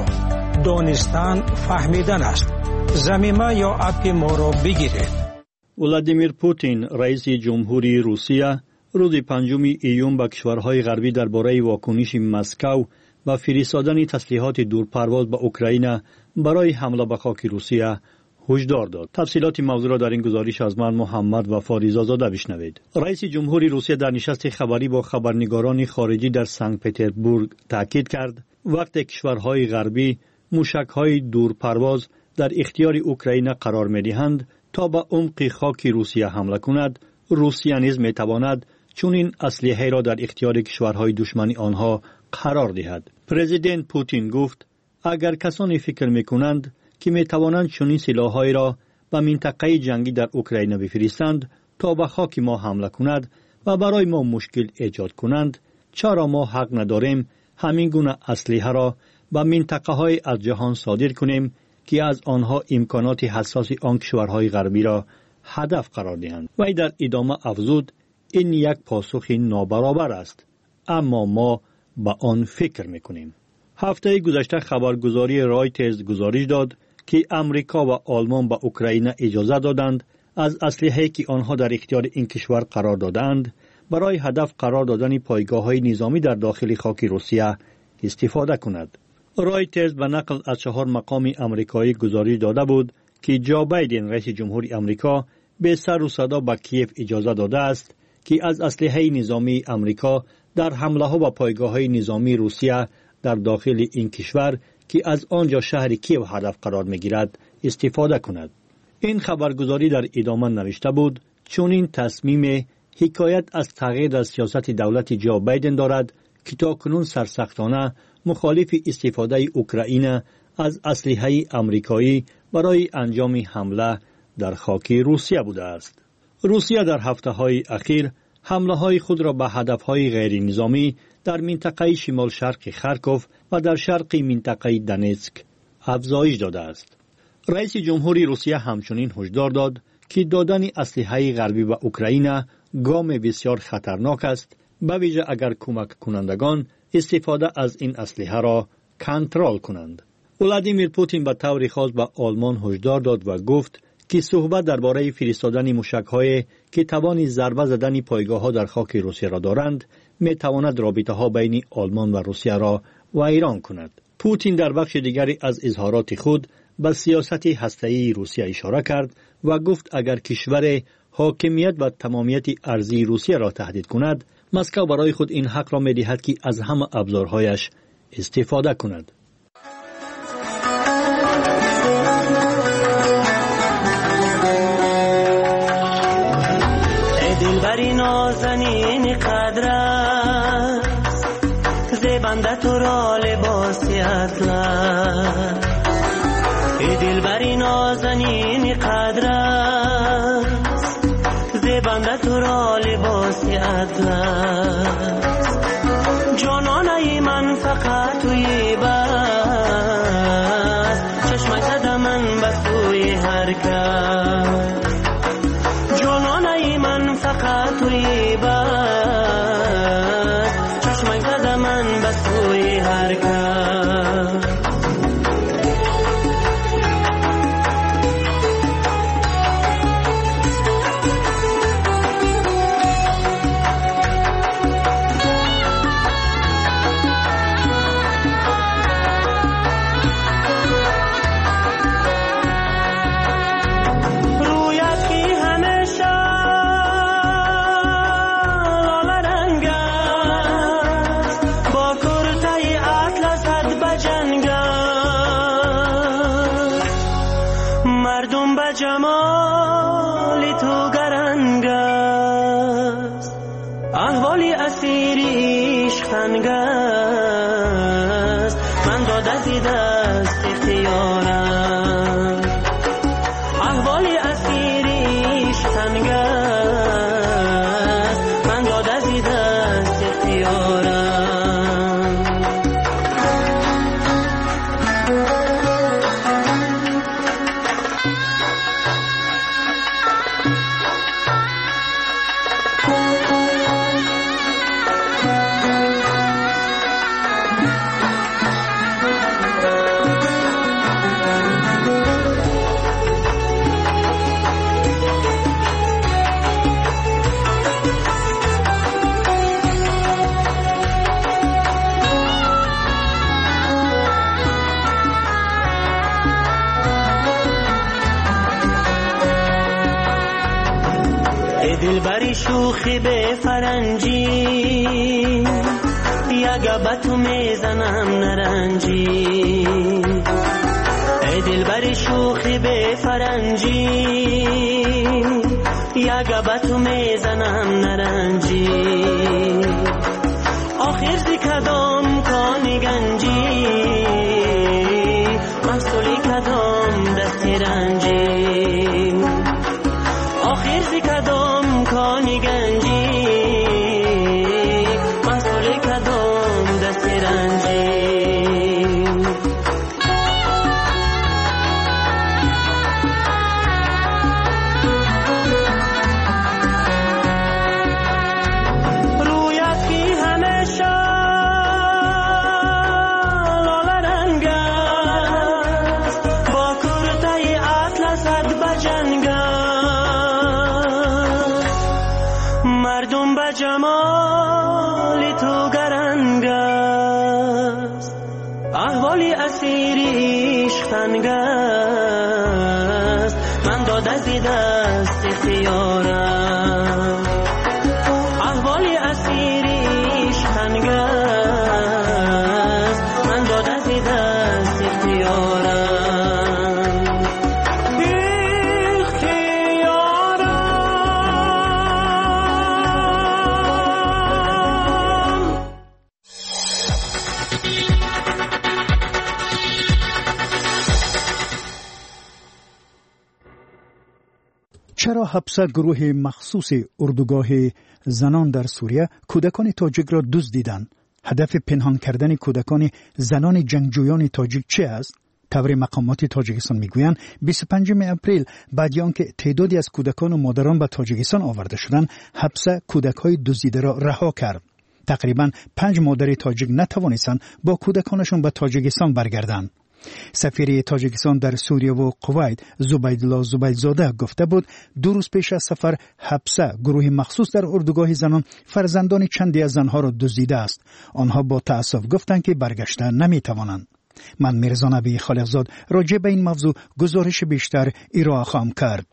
دانستن فهمیدن است. زمینه یا اپ ما را بگیرید. ولادیمیر پوتین رئیس جمهوری روسیه روز پنجم ایون به کشورهای غربی درباره واکنش مسکو و فرستادن تسلیحات دورپرواز به اوکراین برای حمله به خاک روسیه هشدار داد. تفصیلات موضوع را در این گزارش از من محمد وفاریزاده بشنوید. رئیس جمهوری روسیه در نشست خبری با خبرنگاران خارجی در سنت پترزبورگ تاکید کرد وقتی کشورهای غربی موشک‌های دورپرواز در اختیار اوکراین قرار می‌دهند تا به عمق خاک روسیه حمله کند، روسیه نیز می‌تواند چنین اسلحه را در اختیار کشورهای دشمن آنها قرار دهد. پرزیدنت پوتین گفت اگر کسانی فکر می‌کنند که می‌توانند چنین سلاح‌هایی را به منطقه جنگی در اوکراین بفرستند تا به خاک ما حمله کند و برای ما مشکل ایجاد کنند، چرا ما حق نداریم همین گونه اسلحه را به منطقه‌های از جهان صادر کنیم که از آنها امکانات حساس آن کشورهای غربی را هدف قرار دهند. و در ادامه افزود این یک پاسخ نابرابر است، اما ما به آن فکر میکنیم. هفته گذشته خبرگزاری رایترز گزارش داد که امریکا و آلمان به اوکراین اجازه دادند از اسلحه‌ای که آنها در اختیار این کشور قرار دادند برای هدف قرار دادن پایگاه‌های نظامی در داخل خاک روسیه استفاده کند. رایترز به نقل از چهار مقام امریکایی گزارش داده بود که جو بایدن رئیس جمهوری امریکا به سر و صدا به کیف اجازه داده است که از اسلحه نظامی امریکا در حمله ها به پایگاه‌های نظامی روسیه در داخل این کشور که از آنجا شهر کیف هدف قرار می‌گیرد استفاده کند. این خبرگزاری در ادامه نوشته بود چون این تصمیم حکایت از تغییر در سیاست دولت جو بایدن دارد که تاکنون سرسختانه مخالف استفاده اوکراین از اسلحه آمریکایی برای انجام حمله در خاک روسیه بوده است. روسیه در هفته‌های اخیر حمله‌های خود را به هدف‌های غیر نظامی در منطقه شمال شرق خارکوف و در شرق منطقه دونتسک افزایش داده است. رئیس جمهوری روسیه همچنین هشدار داد که دادن اسلحه غربی به اوکراین گام بسیار خطرناک است، به ویژه اگر کمک کنندگان استفاده از این اسلحه را کنترل کنند. ولادیمیر پوتین به طور خاص به آلمان هشدار داد و گفت که صحبت درباره فرستادن موشک‌های که توان ضربه زدن پایگاه‌ها در خاک روسیه را دارند، می‌تواند رابطه‌ها بین آلمان و روسیه را ویران کند. پوتین در بخش دیگری از اظهارات خود به سیاست هسته‌ای روسیه اشاره کرد و گفت اگر کشور حاکمیت و تمامیت ارضی روسیه را تهدید کند، مسکو برای خود این حق را می‌دهد که از همه ابزارهایش استفاده کند. دلبری نازنین قدر است، زیبنده تو را لباسی اطلس. ای دلبری نازنین قدر است، زیبنده تو را لباسی اطلس. جانانه من فقط توی بس، چشمک زده من به سوی هر کس. جانانه من فقط توی بس، چشمک زده من به سوی هر کس. جمال تو گرنگ است، احوالی اسیری عشق تنگ است. من داده زی دست اختیارم، احوالی اسیری عشق تنگ است. من داده زی دست اختیارم. شوخی به فرنجی یگا به تو میزنم نرنجی ای دلبر شوخی به فرنجی یگا به تو میزنم نرنجی آخر زی کدام کانی گنجی محصولی کدام دستی رنجی آخر زی کدام کانی گنجی محصولی کدام دستی رنجی جمال تو گرنگ است احوالی اسیری عشق تنگ است من داد از دست اختیارم احوالی اسیری عشق تنگ است من داد از دست اختیارم چرا حبس گروه مخصوص اردوگاه زنان در سوریه کودکان تاجیک را دزدیدند؟ هدف پنهان کردن کودکان زنان جنگجویان تاجیک چه است؟ خبر مقامات تاجیکستان میگویند بیست و پنجم اپریل بعد آنکه تعدادی از کودکان و مادران به تاجیکستان آورده شدند، حبس کودک‌های دزدیده را رها کرد. تقریباً پنج مادر تاجیک نتوانستند با کودکانشان به تاجیکستان برگردند. سفیر تاجیکستان در سوریه و کویت زبیدالله زبیدزاده گفته بود دو روز پیش از سفر حبس گروه مخصوص در اردوگاه زنان فرزندان چندی از زنها را دزدیده است. آنها با تأسف گفتند که برگشتن نمیتوانند. من میرزا نبی خالقزاد راجع به این موضوع گزارش بیشتر ارائه خواهم کرد.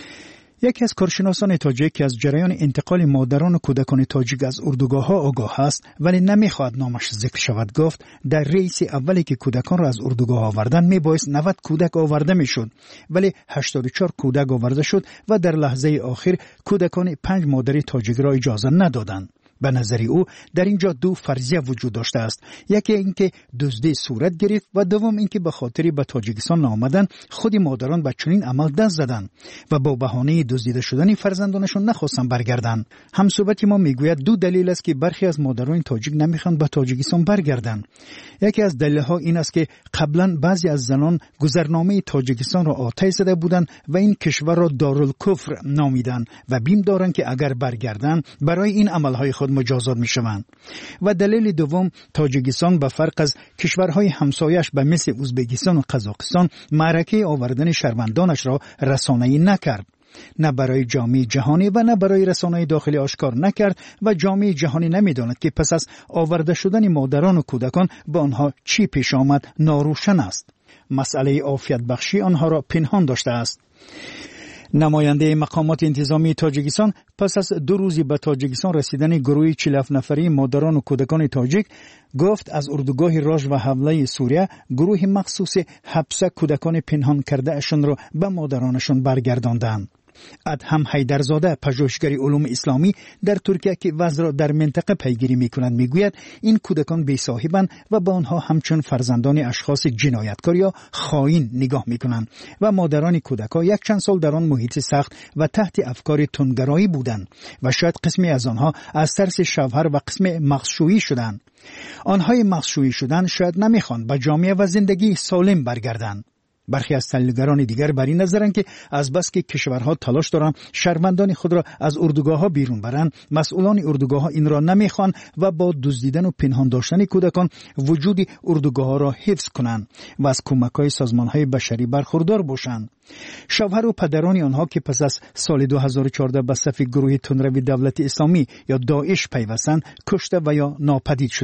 یکی از کارشناسان تاجیک که از جریان انتقال مادران و کودکان تاجیک از اردوگاه ها آگاه است ولی نمیخواد نامش ذکر شود گفت در رئیس اولی که کودکان را از اردوگاه آوردن میبایست نود کودک آورده میشد ولی هشتاد و چهار کودک آورده شد و در لحظه آخر کودکان پنج مادر تاجیک را اجازه ندادند. به نظر او در اینجا دو فرضیه وجود داشته است. یکی اینکه دزدی صورت گرفت و دوم اینکه به خاطر به تاجیکستان نآمدن خود مادران به چنین عمل دست زدند و با بهانه دزدیده شدن فرزندانشان نخواستند برگردند. همصحبت ما میگوید دو دلیل است که برخی از مادران تاجیک نمیخواند به تاجیکستان برگردند. یکی از دلایل این است که قبلا بعضی از زنان گذرنامه تاجیکستان را آتش زده بودند و این کشور را دارالکفر نامیدند و بیم دارند که اگر برگردند برای این عملهای خود مجازات میشوند. و دلیل دوم تاجیکستان به فرق از کشورهای همسایش به مثل ازبکستان و قزاقستان معرکه آوردن شهروندانش را رسانه‌ای نکرد. نه برای جامعه جهانی و نه برای رسانه‌های داخلی آشکار نکرد و جامعه جهانی نمیداند که پس از آورده شدن مادران و کودکان به آنها چی پیش آمد ناروشن است. مسئله عافیت بخشی آنها را پنهان داشته است. نماینده مقامات انتظامی تاجیکستان پس از دو روزی به تاجیکستان رسیدن گروه چهل و هفت نفری مادران و کودکان تاجیک گفت از اردوگاه راژ و حوله سوریه گروه مخصوص حبس کودکان پنهان کرده اشون را به مادرانشون برگرداندند. ادهم حیدرزاده پژوهشگر علوم اسلامی در ترکیه که وضع را در منطقه پیگیری می‌کند میگوید این کودکان بی‌صاحبند و به آنها همچون فرزندان اشخاص جنایتکار یا خائن نگاه می‌کنند و مادران کودکان یک چند سال در آن محیط سخت و تحت افکار تندگرایی بودند و شاید قسمی از آنها از ترس شوهر و قسم مغزشویی شدند. آنهای مغزشویی شدند شاید نمی‌خواند به جامعه و زندگی سالم برگردند. برخی از تحلیلگران دیگر بر این نظرند که از بس که کشورها تلاش دارند شهروندان خود را از اردوگاه‌ها بیرون برند، مسئولان اردوگاه‌ها این را نمی‌خواند و با دزدیدن و پنهان داشتن کودکان وجود اردوگاه‌ها را حفظ کنند و از کمک‌های سازمان‌های بشری برخوردار باشند. شوهر و پدران آنها که پس از سال دو هزار و چهارده به صف گروه تندروی دولت اسلامی یا داعش پیوستند، کشته و یا ناپدید شدند.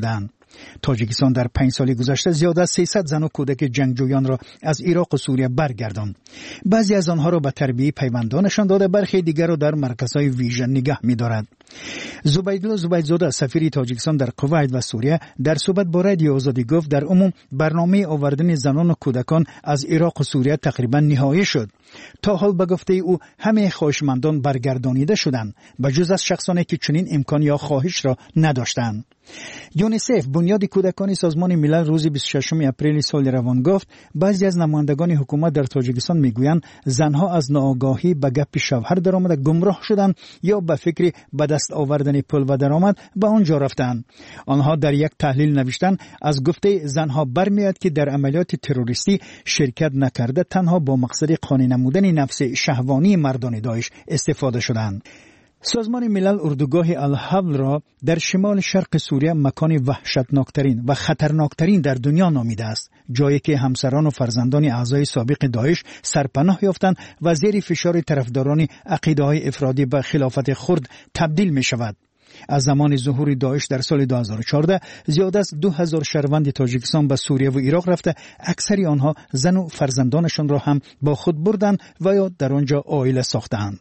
تاجیکستان در پنج سال گذشته زیاد از سیصد زن و کودک جنگجویان را از عراق و سوریه برگرداند. بعضی از آنها را به تربیت پیوندانشان داده، برخی دیگر را در مرکزهای ویژه نگه می‌دارد. زبیدالله زبیدزاده سفیر تاجیکستان در کویت و سوریه در صحبت با رادیو آزادی گفت در عموم برنامه آوردن زنان و کودکان از عراق و سوریه تقریبا نهایی شد. تا حال به گفته او همه خواهشمندان برگردانیده شدند، به جز از شخصانی که چنین امکان یا خواهش را نداشتند. یونیسف بنیاد کودکان سازمان ملل روز بیست و ششم اپریل سال روان گفت بعضی از نمایندگان حکومت در تاجیکستان میگویند زنها از ناآگاهی به گپ شوهر درآمده گمراه شدند یا به فکر به دست آوردن پول و درآمد به آنجا رفتند. آنها در یک تحلیل نوشتند از گفته زنها برمیاد که در عملیات تروریستی شرکت نکرده تنها با مقصد قانع نمودن نفس شهوانی مردان داعش استفاده شدند. سازمان ملل اردوگاه الحول را در شمال شرق سوریه مکان وحشتناکترین و خطرناکترین در دنیا نامیده است، جایی که همسران و فرزندان اعضای سابق داعش سرپناه یافتند و زیر فشار طرفداران عقیده‌های افراطی به خلافت خرد تبدیل می شود. از زمان ظهور داعش در سال دو هزار و چهارده زیاد از دو هزار شهروند تاجیکستان به سوریه و عراق رفته، اکثری آنها زن و فرزندانشان را هم با خود بردند و یا در آنجا عائله ساختند.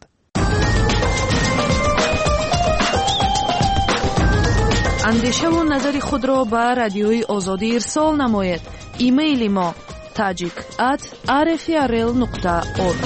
اندیشه و نظر خود را به رادیوی آزادی ارسال نمایید. ایمیل ما تاجیک ات آر اف ار ال نقطه اورگ.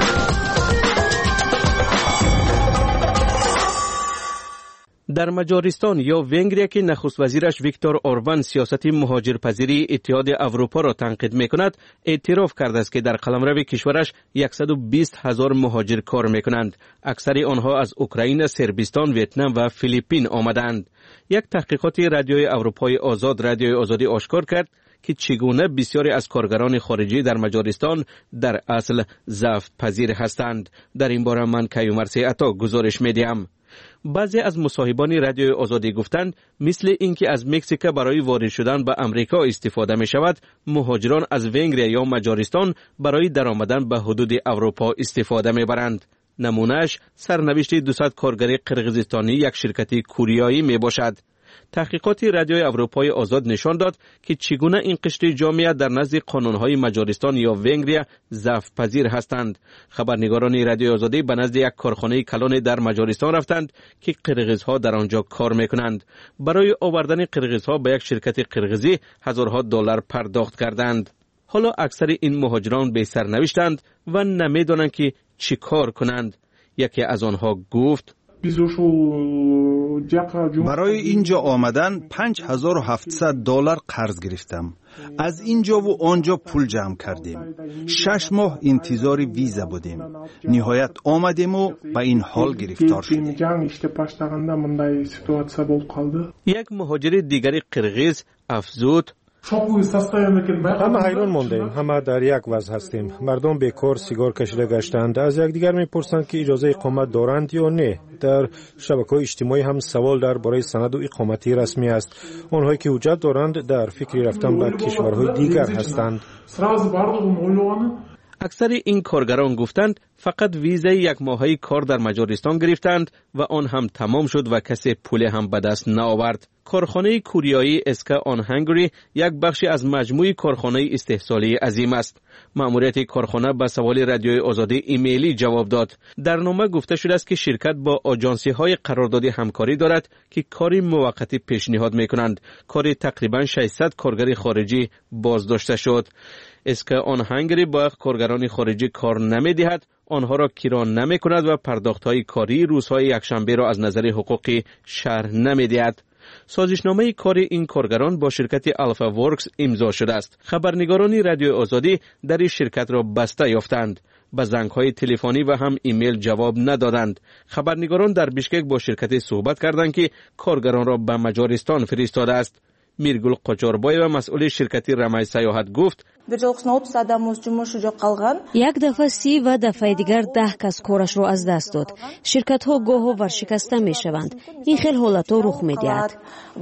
در مجارستان یا ونگریا که نخست وزیرش ویکتور اوربان سیاست مهاجرپذیری اتحاد اروپا را تنقید میکند، اعتراف کرده است که در قلمرو کشورش صد و بیست هزار مهاجر کار میکنند. اکثر آنها از اوکراین، صربستان، ویتنام و فیلیپین آمدند. یک تحقیقات رادیوی اروپای آزاد رادیوی آزادی آشکار کرد که چگونه بسیاری از کارگران خارجی در مجارستان در اصل ضعف پذیر هستند. در این باره من کیومرثی عطا گزارش میدیم. بعضی از مصاحبان رادیوی آزادی گفتند مثل اینکه از مکزیک برای وارد شدن به امریکا استفاده می شود، مهاجران از ونگریا یا مجارستان برای درآمدن به حدود اروپا استفاده می برند. نمونهش سرنوشت دویست کارگر قرقیزستانی یک شرکت کوریایی می باشد. تحقیقات رادیوی اروپای آزاد نشان داد که چگونه این قشر جامعه در نزد قانونهای مجارستان یا ونگریا ضعف پذیر هستند. خبرنگاران رادیوی آزادی به نزد یک کارخانه کلان در مجارستان رفتند که قرقیزها در آنجا کار میکنند. برای آوردن قرقیزها به یک شرکت قرقیزی هزارها دلار پرداخت کردند. حالا اکثر این مهاجران بی سرنوشتند و نمیدانند که چی کار کنند. یکی از آنها گفت برای اینجا آمدن پنج هزار و هفتصد دلار قرض گرفتم. از اینجا و آنجا پول جمع کردیم. شش ماه انتظار ویزا بودیم. نهایت آمدیم و به این حال گرفتار شدیم. یک مهاجر دیگری قرقیز افزود همه حیران ماندیم، همه در یک وضع هستیم. مردم بیکار سیگار کشیده گشتند، از یکدیگر میپرسند که اجازه اقامت دارند یا نه. در شبکه‌های اجتماعی هم سوال درباره سند و اقامتی رسمی است. آنهایی که حجت دارند در فکر رفتن به کشورهای دیگر هستند. اکثر این کارگران گفتند فقط ویزای یک ماهی کار در مجارستان گرفتند و آن هم تمام شد و کسی پول هم به دست نآورد. کارخانه کوریایی اسکا آن هنگری یک بخشی از مجموعه کارخانه استحصالی عظیم است. مأموریت کارخانه به سوال رادیوی آزادی ایمیلی جواب داد. در نامه گفته شده است که شرکت با آژانسی های قراردادی همکاری دارد که کاری موقتی پیشنهاد میکنند. کاری تقریبا ششصد کارگر خارجی بازداشته شد. اسکا آن هنگری با کارگران خارجی کار نمیدهد، آنها را کران نمی کند و پرداخت های کاری روزهای یکشنبه را از نظر حقوقی شرح نمی دهد. سازشنامه کار این کارگران با شرکت الفا ورکس امضا شده است. خبرنگاران رادیوی آزادی در این شرکت را بسته یافتند. به زنگ‌های تلفنی و هم ایمیل جواب ندادند. خبرنگاران در بیشکک با شرکت صحبت کردند که کارگران را به مجارستان فرستاده است. میرگل قاچاربای و مسئول شرکت رمای سیاحت گفت یک دفعه سی و دفعه دیگر ده کس کارش را از دست داد. شرکت ها گاه ها ورشکسته می شوند. این خیلی حالت ها رخ می دهد.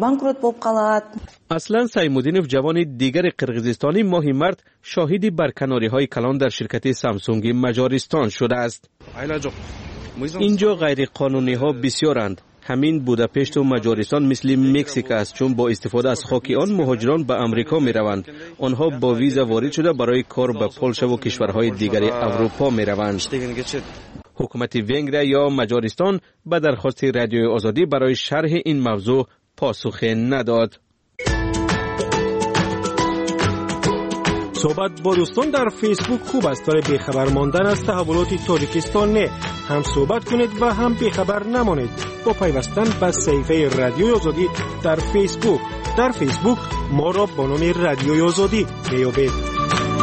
اصلا سیمودینوف جوان دیگر قرقیزستانی ماهی مرد شاهدی برکناری های کلان در شرکت سامسونگ مجارستان شده است. اینجا غیر قانونی ها بسیارند. همین بوداپشت و مجارستان مثل مکزیک است، چون با استفاده از خاک آن مهاجران به امریکا می روند. آنها با ویزا وارد شده برای کار به پولشا و کشورهای دیگر اروپا می روند. حکومت ونگریا یا مجارستان به درخواست رادیوی آزادی برای شرح این موضوع پاسخ نداد. صحبت با دوستان در فیسبوک خوب است، ولی بیخبر ماندن از تحولات تاجیکستان نه. هم صحبت کنید و هم بیخبر نمانید با پیوستن به صفحه رادیوی آزادی در فیسبوک. در فیسبوک ما را با نام رادیوی آزادی بیابید.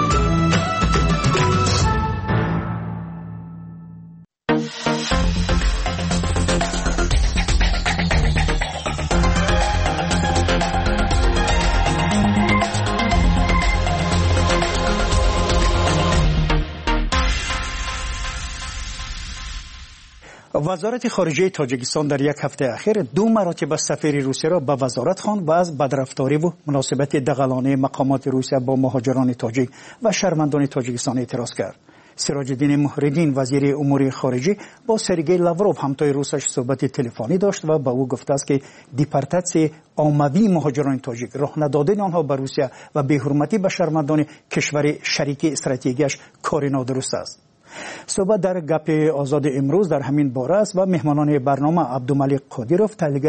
وزارت خارجه تاجیکستان در یک هفته اخیر دو مراتب سفیر روسیه را به وزارت خواند و از بدرفتاری و مناسبت دغلانه مقامات روسیه با مهاجران تاجیک و شهروندان تاجیکستان اعتراض کرد. سراج الدین محردین وزیر امور خارجه با سرگئی لاوروف همتای روسش صحبت تلفنی داشت و به او گفته است که دیپارتاسیون عمومی مهاجران تاجیک، راه ندادن آنها به روسیه و بی‌حرمتی به شهروندان کشور شریک استراتژیکش کار نادرست است. صحبت در گپ آزاد امروز در همین باره است و مهمانان برنامه عبدالملک قادیروف،